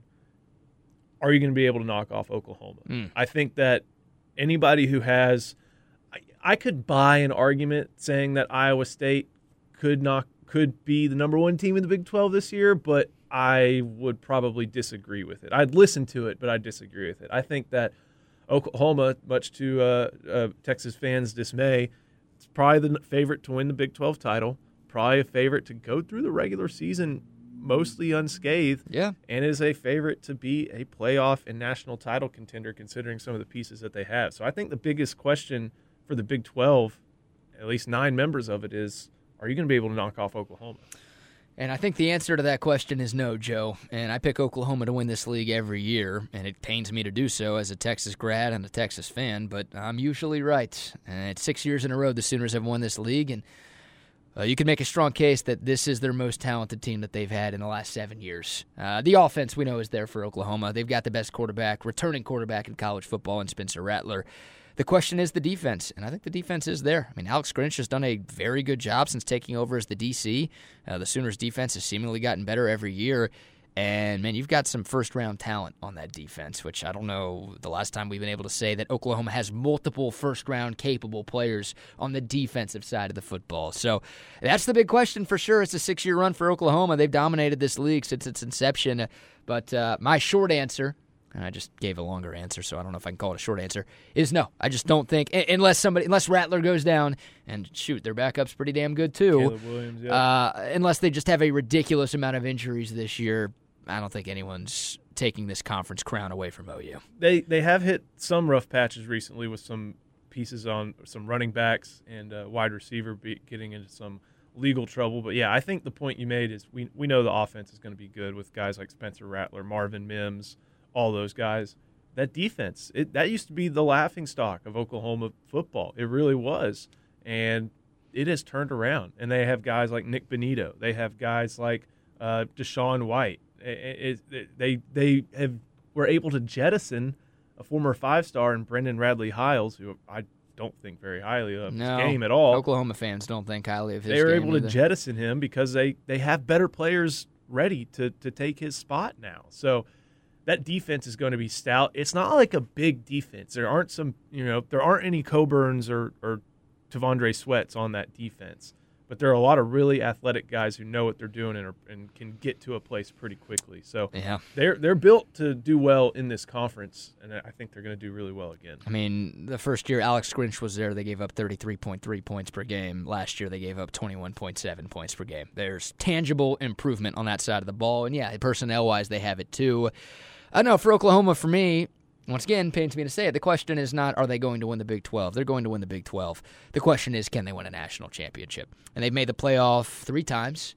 Are you going to be able to knock off Oklahoma? Mm. I think that anybody who has I, I could buy an argument saying that Iowa State could knock could be the number one team in the Big twelve this year, but I would probably disagree with it. I'd listen to it, but I'd disagree with it. I think that Oklahoma, much to uh, uh, Texas fans' dismay, it's probably the favorite to win the Big twelve title. Probably a favorite to go through the regular season mostly unscathed, yeah, and is a favorite to be a playoff and national title contender considering some of the pieces that they have. So I think the biggest question for the Big twelve, at least nine members of it, is are you going to be able to knock off Oklahoma? And I think the answer to that question is no, Joe. And I pick Oklahoma to win this league every year, and it pains me to do so as a Texas grad and a Texas fan, but I'm usually right. And it's six years in a row the Sooners have won this league, and Uh, you can make a strong case that this is their most talented team that they've had in the last seven years. Uh, the offense we know is there for Oklahoma. They've got the best quarterback, returning quarterback in college football in Spencer Rattler. The question is the defense, and I think the defense is there. I mean, Alex Grinch has done a very good job since taking over as the D C. Uh, the Sooners' defense has seemingly gotten better every year. And, man, you've got some first-round talent on that defense, which I don't know the last time we've been able to say that Oklahoma has multiple first-round capable players on the defensive side of the football. So that's the big question for sure. It's a six-year run for Oklahoma. They've dominated this league since its inception. But uh, my short answer, and I just gave a longer answer, so I don't know if I can call it a short answer, is no. I just don't think, unless somebody, unless Rattler goes down, and shoot, their backup's pretty damn good too. Caleb Williams, yeah. Uh, unless they just have a ridiculous amount of injuries this year, I don't think anyone's taking this conference crown away from O U. They they have hit some rough patches recently with some pieces on some running backs and uh, wide receiver be getting into some legal trouble. But, yeah, I think the point you made is we we know the offense is going to be good with guys like Spencer Rattler, Marvin Mims, all those guys. That defense, it, that used to be the laughingstock of Oklahoma football. It really was. And it has turned around. And they have guys like Nick Benito. They have guys like uh, Deshaun White. It, it, they they have were able to jettison a former five-star in Brendan Radley Hiles, who I don't think very highly of no, his game at all. Oklahoma fans don't think highly of his game. They were game able either. to jettison him because they, they have better players ready to, to take his spot now. So that defense is going to be stout. It's not like a big defense. There aren't some, you know, there aren't any Coburns or, or Tavondre Sweats on that defense. But there are a lot of really athletic guys who know what they're doing and, are, and can get to a place pretty quickly. So yeah. they're they're built to do well in this conference, and I think they're going to do really well again. I mean, the first year Alex Grinch was there, they gave up thirty-three point three points per game. Last year they gave up twenty-one point seven points per game. There's tangible improvement on that side of the ball, and yeah, personnel-wise they have it too. I know for Oklahoma, for me, once again, pains me to say it, the question is not, are they going to win the Big twelve? They're going to win the Big twelve. The question is, can they win a national championship? And they've made the playoff three times,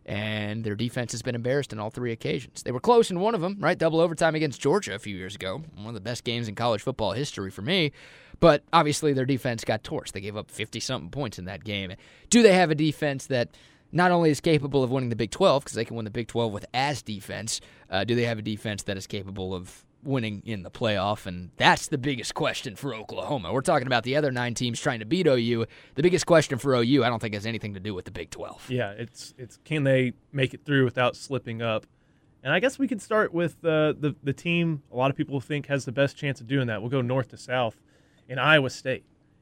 and their defense has been embarrassed in all three occasions. They were close in one of them, right? Double overtime against Georgia a few years ago. One of the best games in college football history for me. But obviously their defense got torched. They gave up fifty-something points in that game. Do they have a defense that not only is capable of winning the Big twelve, because they can win the Big twelve with as defense, uh, do they have a defense that is capable of winning in the playoff? And that's the biggest question for Oklahoma. We're talking about the other nine teams trying to beat O U. The biggest question for O U, I don't think, has anything to do with the Big twelve. Yeah, it's it's can they make it through without slipping up? And I guess we could start with uh, the the team a lot of people think has the best chance of doing that. We'll go north to south in Iowa State.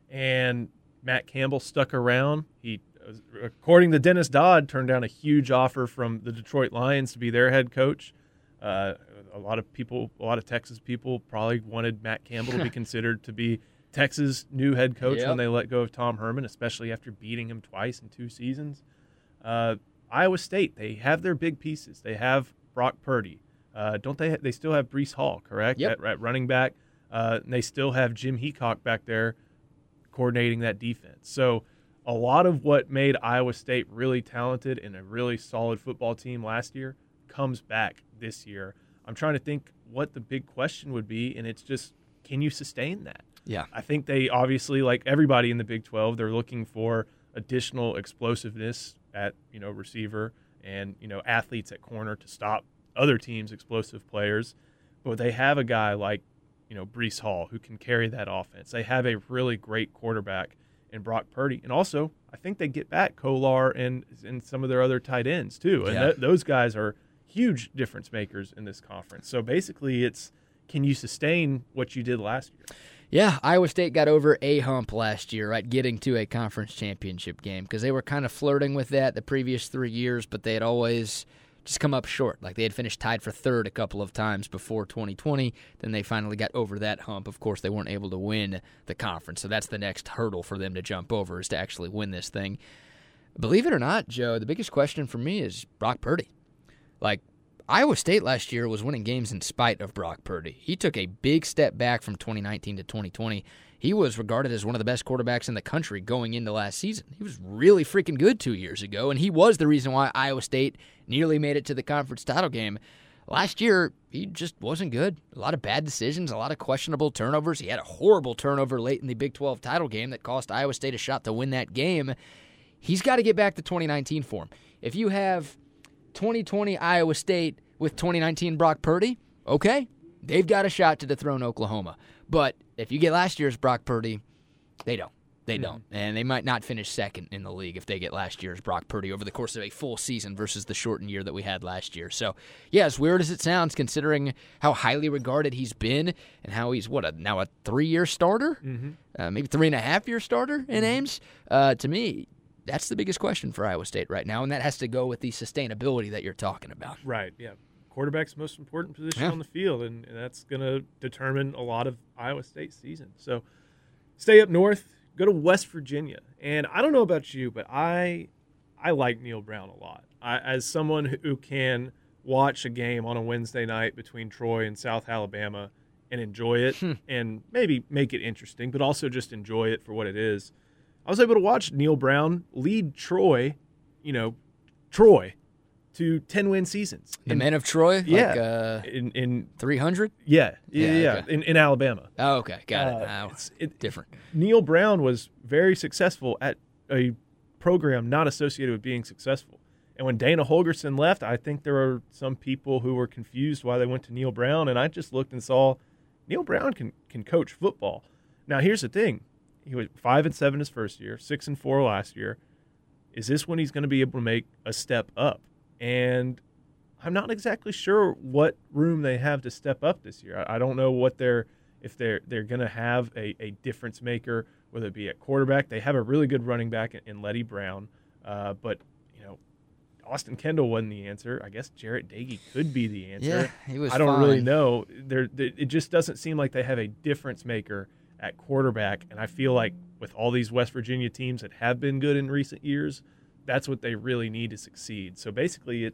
And Matt Campbell stuck around. He, according to Dennis Dodd, turned down a huge offer from the Detroit Lions to be their head coach. Uh, a lot of people, a lot of Texas people probably wanted Matt Campbell to be considered to be Texas' new head coach yep. when they let go of Tom Herman, especially after beating him twice in two seasons. Uh, Iowa State, they have their big pieces. They have Brock Purdy. Uh, don't they? Ha- they still have Breece Hall, correct? Yep. At, at running back. Uh, and they still have Jim Heacock back there coordinating that defense. So a lot of what made Iowa State really talented and a really solid football team last year comes back this year. I'm trying to think what the big question would be, and it's just, can you sustain that? Yeah. I think they obviously, like everybody in the Big twelve, they're looking for additional explosiveness at, you know, receiver and, you know, athletes at corner to stop other teams' explosive players. But they have a guy like, you know, Breece Hall, who can carry that offense. They have a really great quarterback in Brock Purdy. And also, I think they get back Kolar and, and some of their other tight ends, too. And yeah. th- those guys are huge difference makers in this conference. So basically, it's, can you sustain what you did last year? Yeah, Iowa State got over a hump last year, right, getting to a conference championship game, because they were kind of flirting with that the previous three years, but they had always just come up short. Like, they had finished tied for third a couple of times before twenty twenty. Then they finally got over that hump. Of course, they weren't able to win the conference, so that's the next hurdle for them to jump over, is to actually win this thing. Believe it or not, Joe, the biggest question for me is Brock Purdy. Like, Iowa State last year was winning games in spite of Brock Purdy. He took a big step back from twenty nineteen to twenty twenty. He was regarded as one of the best quarterbacks in the country going into last season. He was really freaking good two years ago, and he was the reason why Iowa State nearly made it to the conference title game. Last year, he just wasn't good. A lot of bad decisions, a lot of questionable turnovers. He had a horrible turnover late in the Big twelve title game that cost Iowa State a shot to win that game. He's got to get back to twenty nineteen form. If you have twenty twenty Iowa State with twenty nineteen Brock Purdy, okay, they've got a shot to dethrone Oklahoma. But if you get last year's Brock Purdy, they don't. They don't. And they might not finish second in the league if they get last year's Brock Purdy over the course of a full season versus the shortened year that we had last year. So, yeah, as weird as it sounds, considering how highly regarded he's been and how he's, what, a, now a three-year starter? Mm-hmm. Uh, maybe three-and-a-half-year starter in mm-hmm. Ames? Uh, to me, that's the biggest question for Iowa State right now, and that has to go with the sustainability that you're talking about. Right, yeah. Quarterback's the most important position yeah. on the field, and, and that's going to determine a lot of Iowa State's season. So stay up north, go to West Virginia. And I don't know about you, but I I like Neil Brown a lot. I, as someone who can watch a game on a Wednesday night between Troy and South Alabama and enjoy it and maybe make it interesting, but also just enjoy it for what it is, I was able to watch Neil Brown lead Troy, you know, Troy, to ten-win seasons. The in, men of Troy? Yeah. Like, uh, in, in three hundred? Yeah, yeah, Yeah, yeah, okay. in, in Alabama. Oh, okay. Got Uh, it. Oh, it's it, different. Neil Brown was very successful at a program not associated with being successful. And when Dana Holgerson left, I think there were some people who were confused why they went to Neil Brown, and I just looked and saw Neil Brown can, can coach football. Now, here's the thing. He was five and seven his first year, six and four last year. Is this when he's going to be able to make a step up? And I'm not exactly sure what room they have to step up this year. I, I don't know what they're if they're they're going to have a, a difference maker, whether it be at quarterback. They have a really good running back in, in Letty Brown, uh, but you know, Austin Kendall wasn't the answer. I guess Jarrett Doege could be the answer. Yeah, he was I don't fine. really know. There, it just doesn't seem like they have a difference maker at quarterback, and I feel like with all these West Virginia teams that have been good in recent years, that's what they really need to succeed. So basically, it's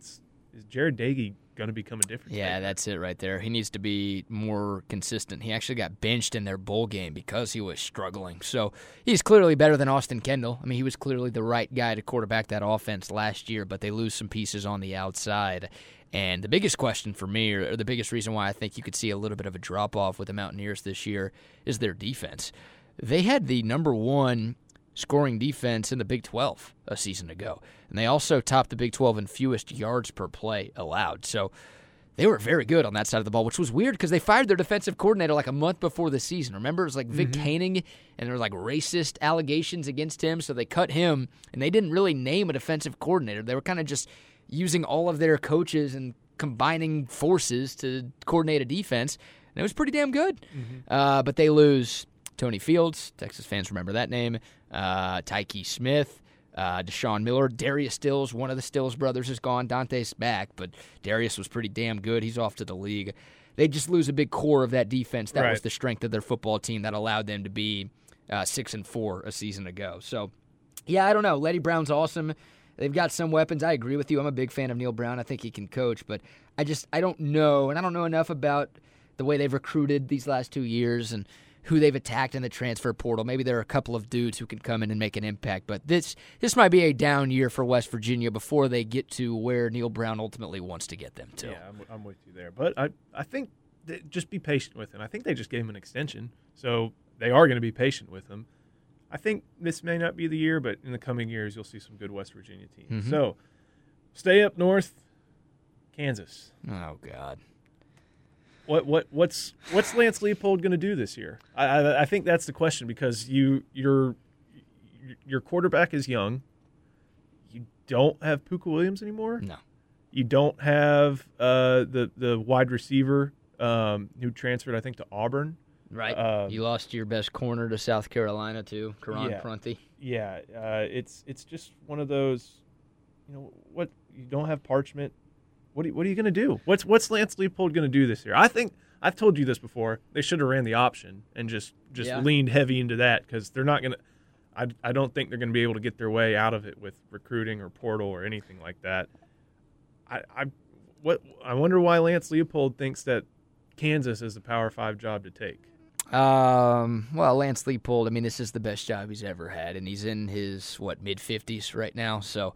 is Jared Dagey going to become a difference? Yeah, maker? That's it right there. He needs to be more consistent. He actually got benched in their bowl game because he was struggling. So he's clearly better than Austin Kendall. I mean, he was clearly the right guy to quarterback that offense last year, but they lose some pieces on the outside. And the biggest question for me, or the biggest reason why I think you could see a little bit of a drop-off with the Mountaineers this year, is their defense. They had the number one scoring defense in the Big twelve a season ago. And they also topped the Big twelve in fewest yards per play allowed. So they were very good on that side of the ball, which was weird because they fired their defensive coordinator like a month before the season. Remember, it was like Vic mm-hmm. Koenning, and there were like racist allegations against him, so they cut him, and they didn't really name a defensive coordinator. They were kind of just using all of their coaches and combining forces to coordinate a defense, and it was pretty damn good. Mm-hmm. Uh, but they lose Tony Fields. Texas fans remember that name. Uh, Tyke Smith, uh, Deshaun Miller, Darius Stills. One of the Stills brothers is gone. Dante's back, but Darius was pretty damn good. He's off to the league. They just lose a big core of that defense. That right. was the strength of their football team that allowed them to be uh, six and four a season ago. So, yeah, I don't know. Letty Brown's awesome. They've got some weapons. I agree with you. I'm a big fan of Neil Brown. I think he can coach, but I just I don't know, and I don't know enough about the way they've recruited these last two years and who they've attacked in the transfer portal. Maybe there are a couple of dudes who can come in and make an impact, but this this might be a down year for West Virginia before they get to where Neil Brown ultimately wants to get them to. Yeah, I'm, I'm with you there. But I, I think that just be patient with him. I think they just gave him an extension, so they are going to be patient with him. I think this may not be the year, but in the coming years you'll see some good West Virginia teams. Mm-hmm. So stay up north, Kansas. Oh, God. What what what's what's Lance Leopold going to do this year? I, I I think that's the question because you your your quarterback is young. You don't have Puka Williams anymore. No, you don't have uh, the the wide receiver um, who transferred, I think, to Auburn. Right. Um, you lost your best corner to South Carolina too, Karan yeah, Prunty. Yeah. Uh, it's it's just one of those. You know what? You don't have Parchment. What are you, what are you going to do? What's what's Lance Leopold going to do this year? I think I've told you this before. They should have ran the option and just, just yeah. leaned heavy into that because they're not going to. I I don't think they're going to be able to get their way out of it with recruiting or portal or anything like that. I I what I wonder why Lance Leopold thinks that Kansas is the Power Five job to take. Um. Well, Lance Leopold. I mean, this is the best job he's ever had, and he's in his what mid fifties right now. So,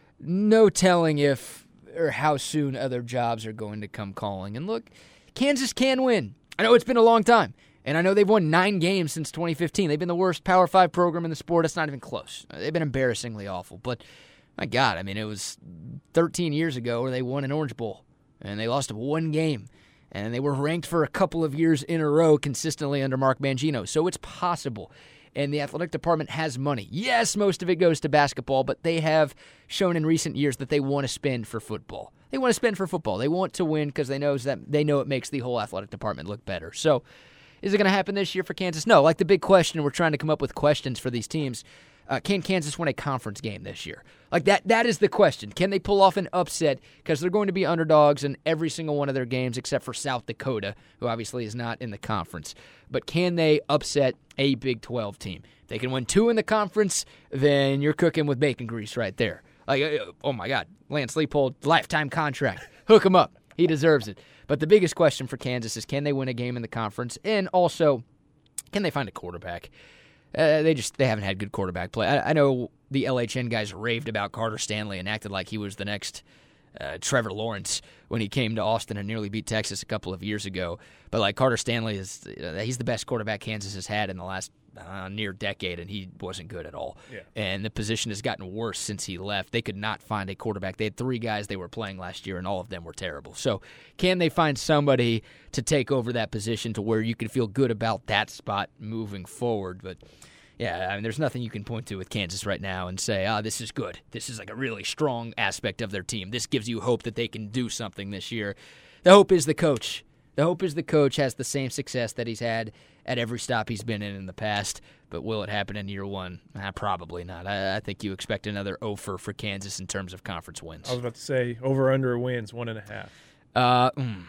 no telling if. Or how soon other jobs are going to come calling. And look, Kansas can win. I know it's been a long time, and I know they've won nine games since twenty fifteen. They've been the worst Power Five program in the sport. It's not even close. They've been embarrassingly awful. But, my God, I mean, it was thirteen years ago where they won an Orange Bowl, and they lost one game. And they were ranked for a couple of years in a row consistently under Mark Mangino. So it's possible. And the athletic department has money. Yes, most of it goes to basketball, but they have shown in recent years that they want to spend for football. They want to spend for football. They want to win because they knows that they know it makes the whole athletic department look better. So, is it going to happen this year for Kansas? No. Like the big question, we're trying to come up with questions for these teams. Uh, can Kansas win a conference game this year? Like that that is the question. Can they pull off an upset? Because they're going to be underdogs in every single one of their games except for South Dakota, who obviously is not in the conference. But can they upset a Big twelve team? If they can win two in the conference, then you're cooking with bacon grease right there. Like, oh my God, Lance Leopold, lifetime contract. Hook him up. He deserves it. But the biggest question for Kansas is can they win a game in the conference? And also, can they find a quarterback? Uh, they just they haven't had good quarterback play. I, I know the L H N guys raved about Carter Stanley and acted like he was the next uh, Trevor Lawrence when he came to Austin and nearly beat Texas a couple of years ago. But like Carter Stanley is, uh, he's the best quarterback Kansas has had in the last uh, near decade, and he wasn't good at all. Yeah. And the position has gotten worse since he left. They could not find a quarterback. They had three guys they were playing last year, and all of them were terrible. So can they find somebody to take over that position to where you can feel good about that spot moving forward? But yeah, I mean, there's nothing you can point to with Kansas right now and say, ah, oh, this is good. This is like a really strong aspect of their team. This gives you hope that they can do something this year. The hope is the coach. The hope is the coach has the same success that he's had at every stop he's been in in the past. But will it happen in year one? Ah, probably not. I, I think you expect another offer for Kansas in terms of conference wins. I was about to say over-under wins, one and a half. Uh, mm.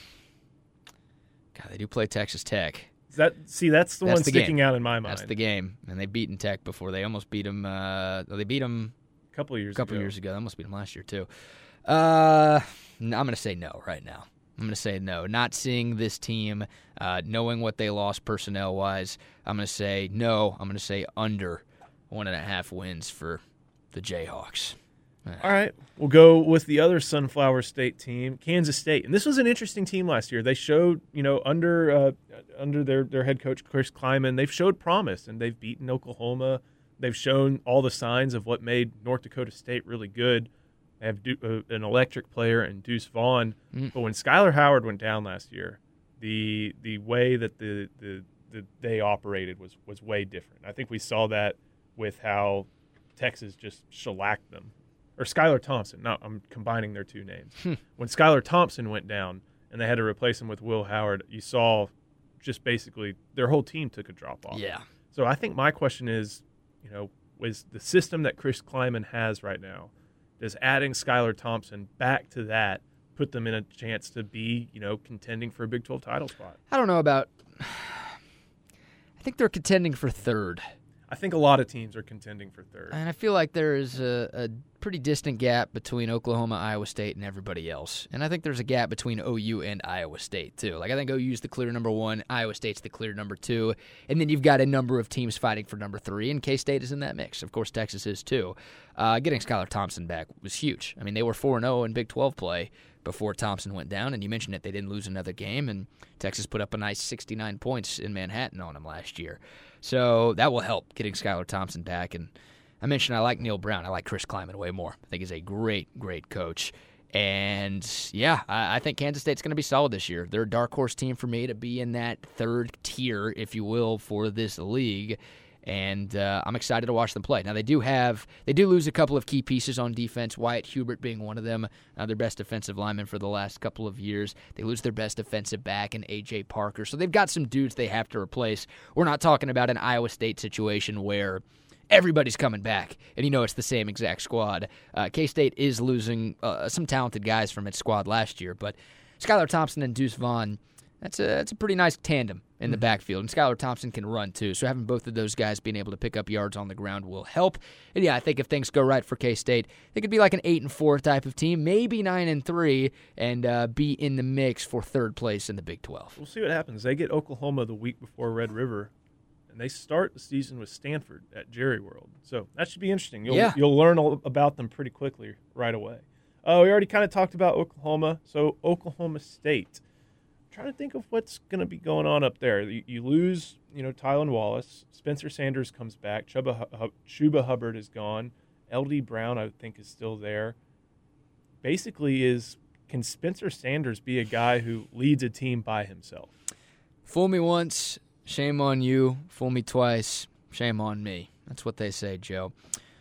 God, they do play Texas Tech. That see, that's the that's one the sticking game. out in my mind. That's the game, and they've beaten Tech before. They almost beat them. Uh, they beat them a couple of years. A couple ago. years ago. They almost beat them last year too. Uh, I'm going to say no right now. I'm going to say no. Not seeing this team, uh, knowing what they lost personnel-wise, I'm going to say no. I'm going to say under one and a half wins for the Jayhawks. All right, we'll go with the other Sunflower State team, Kansas State. And this was an interesting team last year. They showed, you know, under uh, under their, their head coach, Chris Kleiman, they've showed promise, and they've beaten Oklahoma. They've shown all the signs of what made North Dakota State really good. They have du- uh, an electric player in Deuce Vaughn. Mm. But when Skylar Howard went down last year, the the way that the, the, the they operated was, was way different. I think we saw that with how Texas just shellacked them. Or Skylar Thompson. No, I'm combining their two names. Hmm. When Skylar Thompson went down and they had to replace him with Will Howard, you saw just basically their whole team took a drop off. Yeah. So I think my question is, you know, was the system that Chris Kleiman has right now, does adding Skylar Thompson back to that put them in a chance to be, you know, contending for a Big twelve title spot? I don't know about – I think they're contending for third. I think a lot of teams are contending for third. And I feel like there is a, a pretty distant gap between Oklahoma, Iowa State, and everybody else. And I think there's a gap between O U and Iowa State, too. Like, I think O U's the clear number one, Iowa State's the clear number two, and then you've got a number of teams fighting for number three, and K-State is in that mix. Of course, Texas is, too. Uh, getting Skylar Thompson back was huge. I mean, they were four and oh in Big twelve play before Thompson went down, and you mentioned it, they didn't lose another game, and Texas put up a nice sixty-nine points in Manhattan on them last year. So that will help getting Skylar Thompson back. And I mentioned I like Neil Brown. I like Chris Kleiman way more. I think he's a great, great coach. And, yeah, I, I think Kansas State's going to be solid this year. They're a dark horse team for me to be in that third tier, if you will, for this league. And uh, I'm excited to watch them play. Now, they do have – they do lose a couple of key pieces on defense, Wyatt Hubert being one of them, uh, their best defensive lineman for the last couple of years. They lose their best defensive back in A J Parker. So they've got some dudes they have to replace. We're not talking about an Iowa State situation where everybody's coming back, and you know it's the same exact squad. Uh, K-State is losing uh, some talented guys from its squad last year, but Skylar Thompson and Deuce Vaughn, that's a, that's a pretty nice tandem in the backfield. And Skylar Thompson can run, too. So having both of those guys being able to pick up yards on the ground will help. And, yeah, I think if things go right for K-State, they could be like an eight and four type of team, maybe nine and three, and uh, be in the mix for third place in the Big twelve. We'll see what happens. They get Oklahoma the week before Red River, and they start the season with Stanford at Jerry World. So that should be interesting. You'll, yeah. you'll learn all about them pretty quickly right away. Uh, we already kind of talked about Oklahoma. So Oklahoma State. Trying to think of what's going to be going on up there. You, you lose, you know, Tylan Wallace. Spencer Sanders comes back. Chuba, H- Chuba Hubbard is gone. L D Brown, I think, is still there. Basically, is can Spencer Sanders be a guy who leads a team by himself? Fool me once, shame on you. Fool me twice, shame on me. That's what they say, Joe.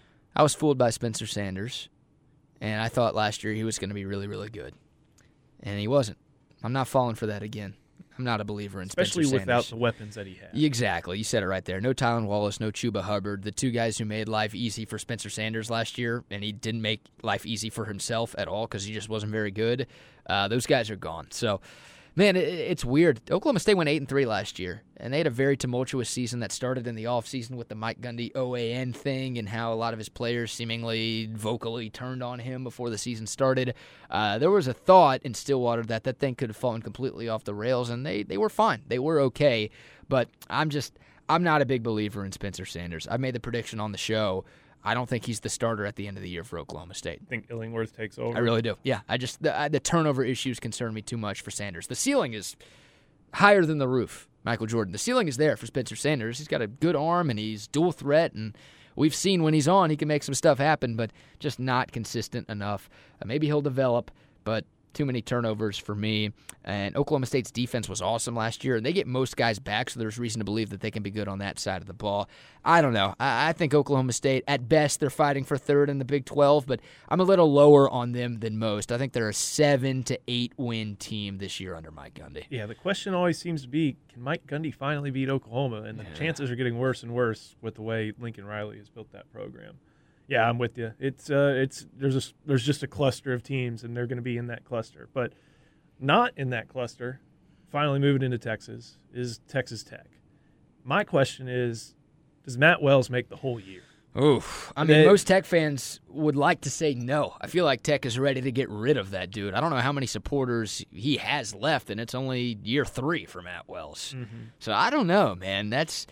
I was fooled by Spencer Sanders, and I thought last year he was going to be really, really good. And he wasn't. I'm not falling for that again. I'm not a believer in Especially Spencer Sanders. without the weapons that he has. Exactly. You said it right there. No Tylan Wallace, no Chuba Hubbard, the two guys who made life easy for Spencer Sanders last year, and he didn't make life easy for himself at all because he just wasn't very good. Uh, those guys are gone. So, man, it, it's weird. Oklahoma State went eight and three last year, and they had a very tumultuous season that started in the offseason with the Mike Gundy O A N thing and how a lot of his players seemingly vocally turned on him before the season started. Uh, there was a thought in Stillwater that that thing could have fallen completely off the rails, and they, they were fine. They were okay, but I'm just I'm not a big believer in Spencer Sanders. I made the prediction on the show. I don't think he's the starter at the end of the year for Oklahoma State. I think Illingworth takes over. I really do. Yeah, I just the, the turnover issues concern me too much for Sanders. The ceiling is higher than the roof, Michael Jordan. The ceiling is there for Spencer Sanders. He's got a good arm, and he's dual threat, and we've seen when he's on, he can make some stuff happen, but just not consistent enough. Uh, maybe he'll develop, but too many turnovers for me. And Oklahoma State's defense was awesome last year, and they get most guys back, so there's reason to believe that they can be good on that side of the ball. I don't know. I, I think Oklahoma State, at best, they're fighting for third in the Big twelve, but I'm a little lower on them than most. I think they're a seven to eight win team this year under Mike Gundy. Yeah, the question always seems to be, can Mike Gundy finally beat Oklahoma? And the yeah. chances are getting worse and worse with the way Lincoln Riley has built that program. Yeah, I'm with you. It's uh, it's there's a there's just a cluster of teams, and they're going to be in that cluster. But not in that cluster, finally moving into Texas, is Texas Tech. My question is, does Matt Wells make the whole year? Oof. I mean, They- most Tech fans would like to say no. I feel like Tech is ready to get rid of that dude. I don't know how many supporters he has left, and it's only year three for Matt Wells. Mm-hmm. So I don't know, man. That's.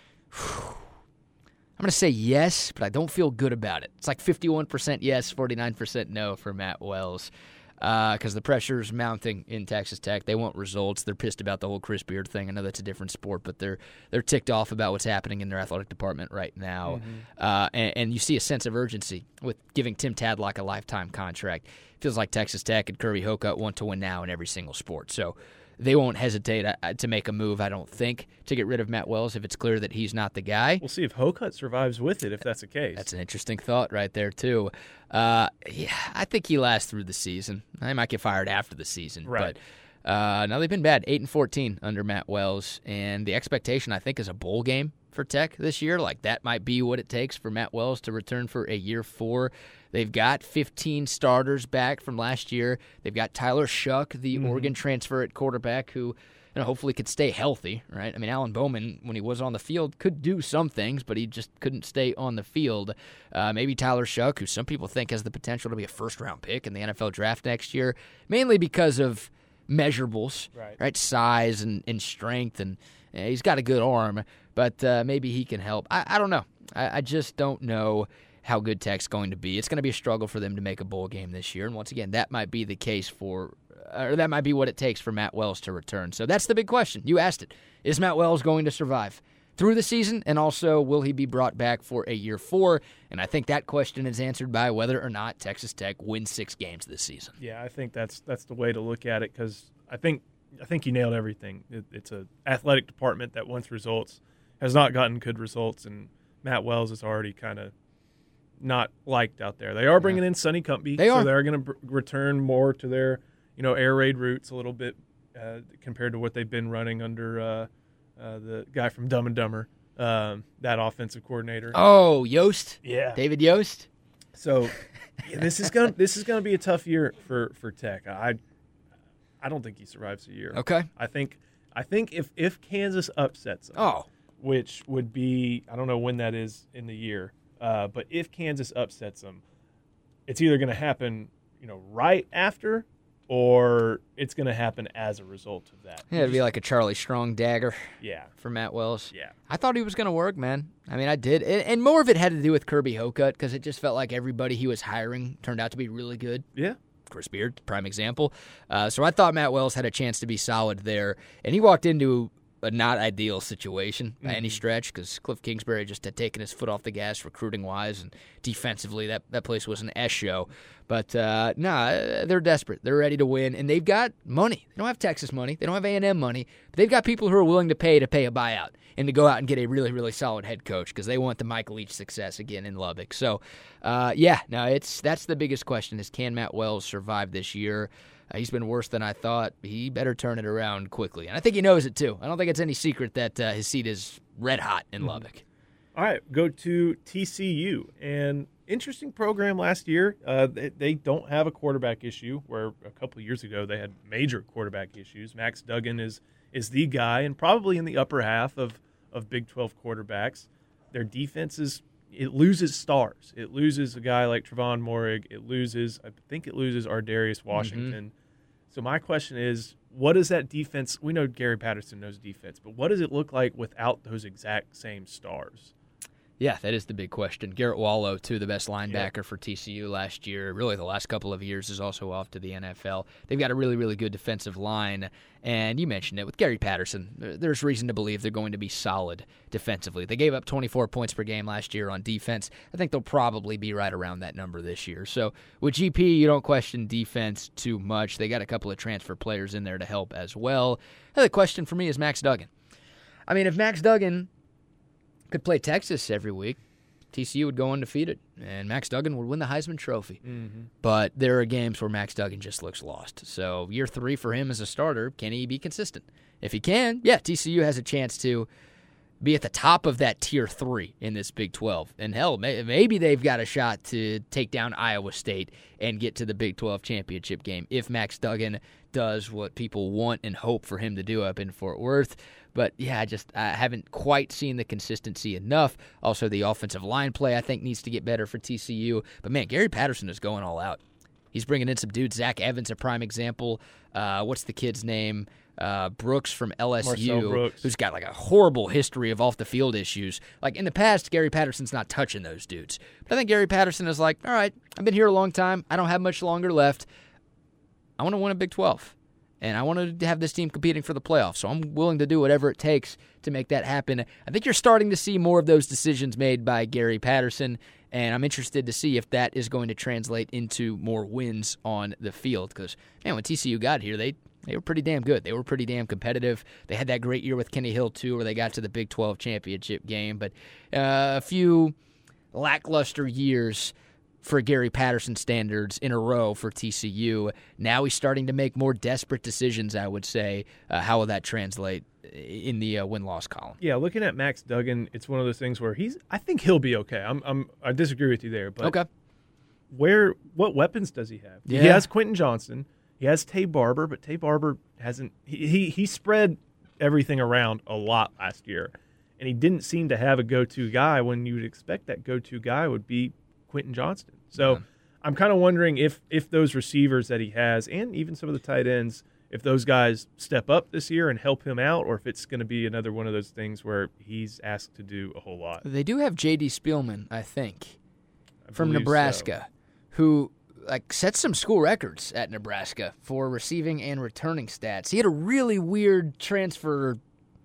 I'm going to say yes, but I don't feel good about it. It's like fifty-one percent yes, forty-nine percent no for Matt Wells. Because uh, the pressure's mounting in Texas Tech. They want results. They're pissed about the whole Chris Beard thing. I know that's a different sport, but they're they're ticked off about what's happening in their athletic department right now. Mm-hmm. Uh, and, and you see a sense of urgency with giving Tim Tadlock a lifetime contract. Feels like Texas Tech and Kirby Hocutt want to win now in every single sport. So they won't hesitate uh, to make a move, I don't think, to get rid of Matt Wells if it's clear that he's not the guy. We'll see if Hocutt survives with it, if that's the case. That's an interesting thought right there, too. Uh, yeah, I think he lasts through the season. I might get fired after the season. Right. But uh, now they've been bad, eight and fourteen under Matt Wells, and the expectation, I think, is a bowl game for Tech this year. Like, that might be what it takes for Matt Wells to return for a year four. They've got fifteen starters back from last year. They've got Tyler Shuck, the mm-hmm. Oregon transfer at quarterback, who you know, hopefully could stay healthy, right? I mean, Alan Bowman, when he was on the field, could do some things, but he just couldn't stay on the field. Uh, maybe Tyler Shuck, who some people think has the potential to be a first-round pick in the N F L draft next year, mainly because of measurables, right? right? Size and, and strength, and uh, he's got a good arm, but uh, maybe he can help. I, I don't know. I, I just don't know how good Tech's going to be. It's going to be a struggle for them to make a bowl game this year, and once again, that might be the case for or that might be what it takes for Matt Wells to return. So that's the big question. You asked it. Is Matt Wells going to survive through the season? And also, will he be brought back for a year four? And I think that question is answered by whether or not Texas Tech wins six games this season. Yeah, I think that's that's the way to look at it, because I think I think you nailed everything. It, it's an athletic department that wants results, has not gotten good results, and Matt Wells is already kind of not liked out there. They are bringing yeah. in Sonny Cumbie, they so are. they're going to br- return more to their you know, air raid routes a little bit uh, compared to what they've been running under uh, uh, the guy from Dumb and Dumber, um, that offensive coordinator. Oh, Yost? Yeah. David Yost? So yeah, this is going this is going to be a tough year for, for Tech. I I don't think he survives a year. Okay. I think I think if, if Kansas upsets them, oh. which would be, I don't know when that is in the year, uh, but if Kansas upsets them, it's either going to happen, you know, right after, or it's going to happen as a result of that. Yeah, it'd be like a Charlie Strong dagger yeah. for Matt Wells. Yeah. I thought he was going to work, man. I mean, I did. And, and more of it had to do with Kirby Hocutt, because it just felt like everybody he was hiring turned out to be really good. Yeah. Chris Beard, prime example. Uh, so I thought Matt Wells had a chance to be solid there. And he walked into a not ideal situation by mm-hmm. any stretch, because Cliff Kingsbury just had taken his foot off the gas recruiting-wise, and defensively that, that place was an S show. But, uh, nah, they're desperate. They're ready to win, and they've got money. They don't have Texas money. They don't have A and M money. But they've got people who are willing to pay to pay a buyout and to go out and get a really, really solid head coach, because they want the Mike Leach success again in Lubbock. So, uh, yeah, no, it's that's the biggest question is, can Matt Wells survive this year? Uh, he's been worse than I thought. He better turn it around quickly. And I think he knows it, too. I don't think it's any secret that uh, his seat is red hot in mm-hmm. Lubbock. All right, go to T C U. And interesting program last year. Uh, they, they don't have a quarterback issue, where a couple of years ago they had major quarterback issues. Max Duggan is is the guy, and probably in the upper half of, of Big twelve quarterbacks. Their defense is it loses stars. It loses a guy like Trevon Moehrig. It loses, I think it loses Ardarius Washington. Mm-hmm. So my question is, what does that defense – we know Gary Patterson knows defense, but what does it look like without those exact same stars? Yeah, that is the big question. Garrett Wallow, too, the best linebacker yeah. for T C U last year, really the last couple of years, is also off to the N F L. They've got a really, really good defensive line, and you mentioned it. With Gary Patterson, there's reason to believe they're going to be solid defensively. They gave up twenty-four points per game last year on defense. I think they'll probably be right around that number this year. So with G P, you don't question defense too much. They got a couple of transfer players in there to help as well. The question for me is Max Duggan. I mean, if Max Duggan could play Texas every week, T C U would go undefeated, and Max Duggan would win the Heisman Trophy. Mm-hmm. But there are games where Max Duggan just looks lost. So year three for him as a starter, can he be consistent? If he can, yeah, T C U has a chance to be at the top of that tier three in this Big twelve. And hell, may, maybe they've got a shot to take down Iowa State and get to the Big twelve championship game if Max Duggan does what people want and hope for him to do up in Fort Worth. But, yeah, I just I haven't quite seen the consistency enough. Also, the offensive line play, I think, needs to get better for T C U. But, man, Gary Patterson is going all out. He's bringing in some dudes. Zach Evans, a prime example. Uh, what's the kid's name? Uh, Brooks from L S U, who's got like a horrible history of off-the-field issues. Like, in the past, Gary Patterson's not touching those dudes. But I think Gary Patterson is like, all right, I've been here a long time. I don't have much longer left. I want to win a Big twelve. And I want to have this team competing for the playoffs, so I'm willing to do whatever it takes to make that happen. I think you're starting to see more of those decisions made by Gary Patterson, and I'm interested to see if that is going to translate into more wins on the field. Because, man, when T C U got here, they they were pretty damn good. They were pretty damn competitive. They had that great year with Kenny Hill, too, where they got to the Big twelve championship game. But uh, a few lackluster years for Gary Patterson standards in a row for T C U. Now he's starting to make more desperate decisions, I would say. Uh, how will that translate in the uh, win-loss column? Yeah, looking at Max Duggan, it's one of those things where he's. I think he'll be okay. I'm. I'm I disagree with you there, but okay. Where? What weapons does he have? Yeah. He has Quentin Johnston. He has Tay Barber, but Tay Barber hasn't. He, he he spread everything around a lot last year, and he didn't seem to have a go-to guy when you would expect that go-to guy would be Quentin Johnston. So yeah. I'm kind of wondering if if those receivers that he has, and even some of the tight ends, if those guys step up this year and help him out, or if it's going to be another one of those things where he's asked to do a whole lot. They do have J D Spielman, I think, I from Nebraska, so. who like set some school records at Nebraska for receiving and returning stats. He had a really weird transfer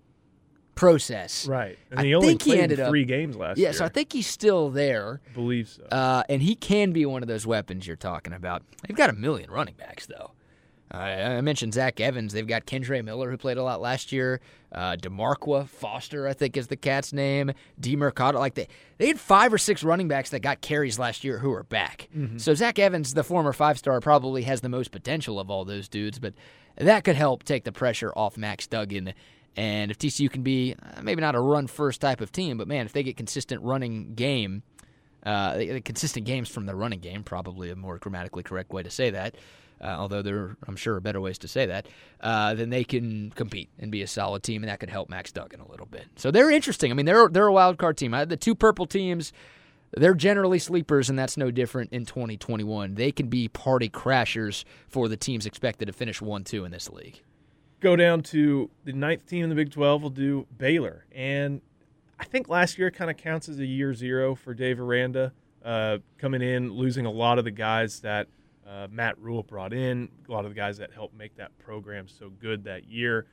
process. Right. And I he only think he played ended three up, games last yeah, year. Yeah, so I think he's still there. I believe so. Uh, and he can be one of those weapons you're talking about. They've got a million running backs, though. Uh, I mentioned Zach Evans. They've got Kendre Miller, who played a lot last year. Uh, DeMarqua Foster, I think, is the cat's name. DeMercado. Like they, they had five or six running backs that got carries last year who are back. Mm-hmm. So Zach Evans, the former five-star, probably has the most potential of all those dudes. But that could help take the pressure off Max Duggan. And if T C U can be uh, maybe not a run-first type of team, but, man, if they get consistent running game, uh, consistent games from the running game, probably a more grammatically correct way to say that, Uh, although there, I'm sure, are better ways to say that, uh, then they can compete and be a solid team, and that could help Max Duggan a little bit. So they're interesting. I mean, they're they're a wild card team. I, the two purple teams, they're generally sleepers, and that's no different in twenty twenty-one. They can be party crashers for the teams expected to finish one two in this league. Go down to the ninth team in the Big twelve. We'll do Baylor, and I think last year kind of counts as a year zero for Dave Aranda, uh, coming in, losing a lot of the guys that Uh, Matt Rule brought in, a lot of the guys that helped make that program so good that year.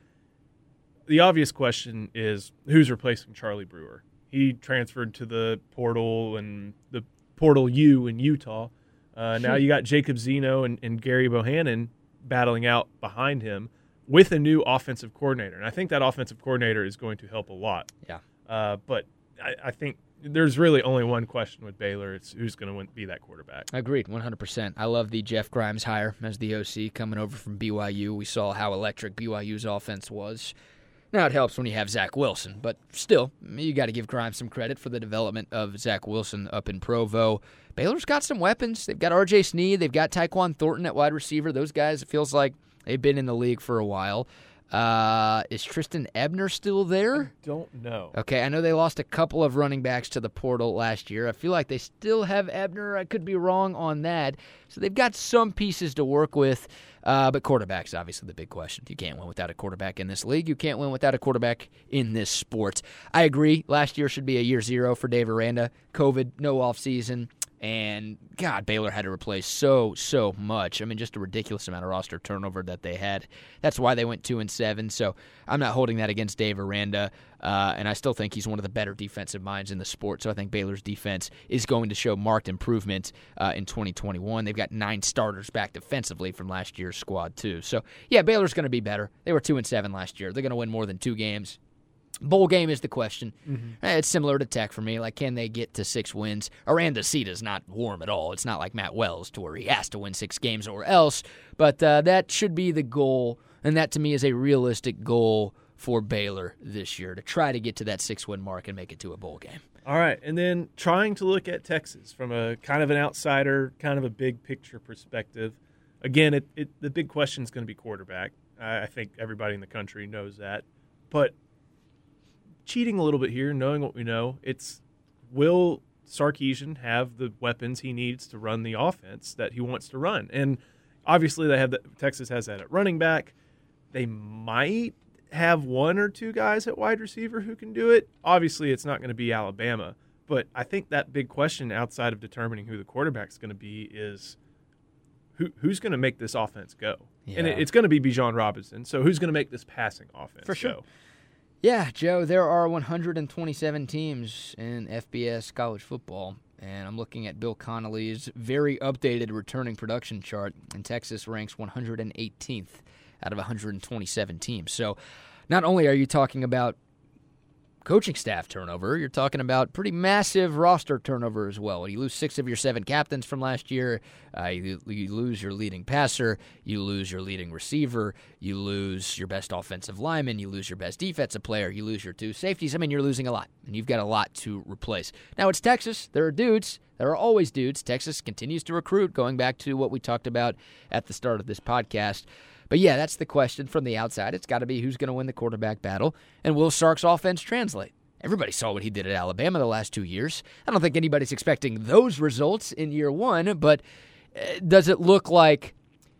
The obvious question is, who's replacing Charlie Brewer? He transferred to the portal and the portal U in Utah. Uh, now you got Jacob Zeno and, and Gary Bohannon battling out behind him with a new offensive coordinator. And I think that offensive coordinator is going to help a lot. Yeah. Uh, but I, I think there's really only one question with Baylor. It's who's going to be that quarterback. Agreed, one hundred percent. I love the Jeff Grimes hire as the O C coming over from B Y U. We saw how electric B Y U's offense was. Now it helps when you have Zach Wilson, but still, you got to give Grimes some credit for the development of Zach Wilson up in Provo. Baylor's got some weapons. They've got R J Sneed. They've got Tyquan Thornton at wide receiver. Those guys, it feels like they've been in the league for a while. Uh, is Tristan Ebner still there? I don't know. Okay, I know they lost a couple of running backs to the portal last year. I feel like they still have Ebner. I could be wrong on that. So they've got some pieces to work with, uh, but quarterback's obviously the big question. You can't win without a quarterback in this league. You can't win without a quarterback in this sport. I agree. Last year should be a year zero for Dave Aranda. COVID, no offseason. And, God, Baylor had to replace so, so much. I mean, just a ridiculous amount of roster turnover that they had. That's why they went two and seven. So I'm not holding that against Dave Aranda. Uh, and I still think he's one of the better defensive minds in the sport. So I think Baylor's defense is going to show marked improvement uh, in twenty twenty-one. They've got nine starters back defensively from last year's squad, too. So, yeah, Baylor's going to be better. They were two and seven last year. They're going to win more than two games. Bowl game is the question. Mm-hmm. It's similar to Tech for me. Like, can they get to six wins? Aranda's seat is not warm at all. It's not like Matt Wells to where he has to win six games or else. But uh, that should be the goal, and that to me is a realistic goal for Baylor this year to try to get to that six-win mark and make it to a bowl game. All right, and then trying to look at Texas from a kind of an outsider, kind of a big picture perspective. Again, it, it the big question is going to be quarterback. I, I think everybody in the country knows that. But cheating a little bit here, knowing what we know, it's will Sarkisian have the weapons he needs to run the offense that he wants to run? And obviously, they have the, Texas has that at running back. They might have one or two guys at wide receiver who can do it. Obviously, it's not going to be Alabama, but I think that big question outside of determining who the quarterback's going to be is who who's going to make this offense go? Yeah. And it, it's going to be Bijan Robinson. So who's going to make this passing offense For sure. go? Yeah, Joe, there are one hundred twenty-seven teams in F B S college football, and I'm looking at Bill Connolly's very updated returning production chart, and Texas ranks one hundred eighteenth out of one hundred twenty-seven teams. So not only are you talking about coaching staff turnover, you're talking about pretty massive roster turnover as well. You lose six of your seven captains from last year. Uh, you, you lose your leading passer. You lose your leading receiver. You lose your best offensive lineman. You lose your best defensive player. You lose your two safeties. I mean, you're losing a lot, and you've got a lot to replace. Now, it's Texas. There are dudes. There are always dudes. Texas continues to recruit, going back to what we talked about at the start of this podcast. But, yeah, that's the question from the outside. It's got to be who's going to win the quarterback battle, and will Sark's offense translate? Everybody saw what he did at Alabama the last two years. I don't think anybody's expecting those results in year one, but uh, does it look like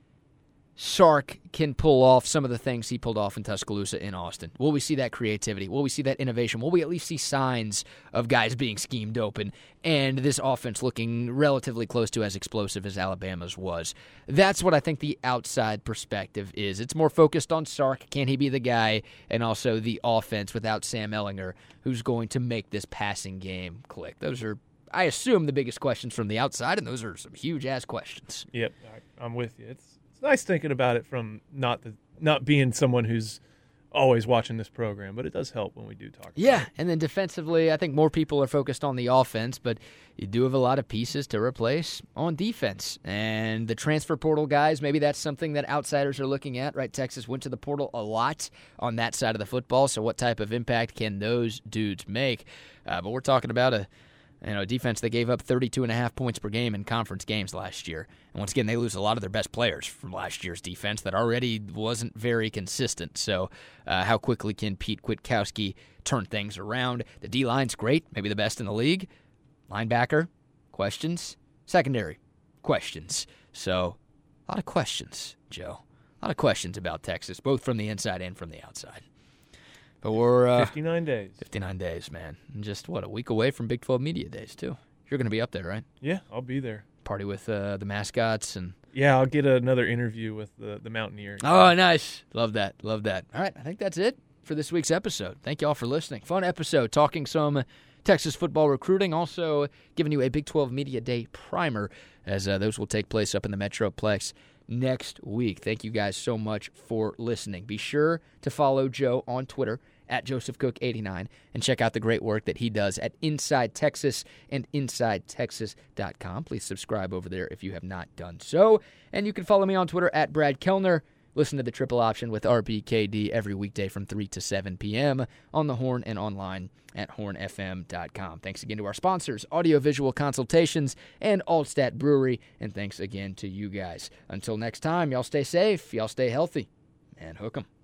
Sark can pull off some of the things he pulled off in Tuscaloosa in Austin? Will we see that creativity? Will we see that innovation? Will we at least see signs of guys being schemed open and this offense looking relatively close to as explosive as Alabama's was? That's what I think the outside perspective is. It's more focused on Sark. Can he be the guy? And also the offense without Sam Ehlinger, who's going to make this passing game click. Those are, I assume, the biggest questions from the outside, and those are some huge-ass questions. Yep, I, I'm with you. It's nice thinking about it from not the not being someone who's always watching this program, but it does help when we do talk about yeah, it. And then defensively, I think more people are focused on the offense, but you do have a lot of pieces to replace on defense. And the transfer portal guys, maybe that's something that outsiders are looking at, right? Texas went to the portal a lot on that side of the football, so what type of impact can those dudes make? Uh, but we're talking about a You know, defense that gave up thirty-two and a half points per game in conference games last year. And once again, they lose a lot of their best players from last year's defense that already wasn't very consistent. So uh, how quickly can Pete Kwiatkowski turn things around? The D-line's great, maybe the best in the league. Linebacker, questions. Secondary, questions. So a lot of questions, Joe. A lot of questions about Texas, both from the inside and from the outside. But we're uh, fifty-nine days. fifty-nine days, man. And just, what, a week away from Big twelve Media Days, too. You're going to be up there, right? Yeah, I'll be there. Party with uh, the mascots. and Yeah, I'll get another interview with the, the Mountaineers. Oh, nice. Love that. Love that. All right, I think that's it for this week's episode. Thank you all for listening. Fun episode, talking some Texas football recruiting, also giving you a Big twelve Media Day primer, as uh, those will take place up in the Metroplex next week. Thank you guys so much for listening. Be sure to follow Joe on Twitter at Joseph Cook eighty-nine, and check out the great work that he does at Inside Texas and inside texas dot com. Please subscribe over there if you have not done so. And you can follow me on Twitter at Brad Kellner. Listen to The Triple Option with R B K D every weekday from three to seven p.m. on the Horn and online at horn f m dot com. Thanks again to our sponsors, Audiovisual Consultations and Altstat Brewery, and thanks again to you guys. Until next time, y'all stay safe, y'all stay healthy, and hook 'em.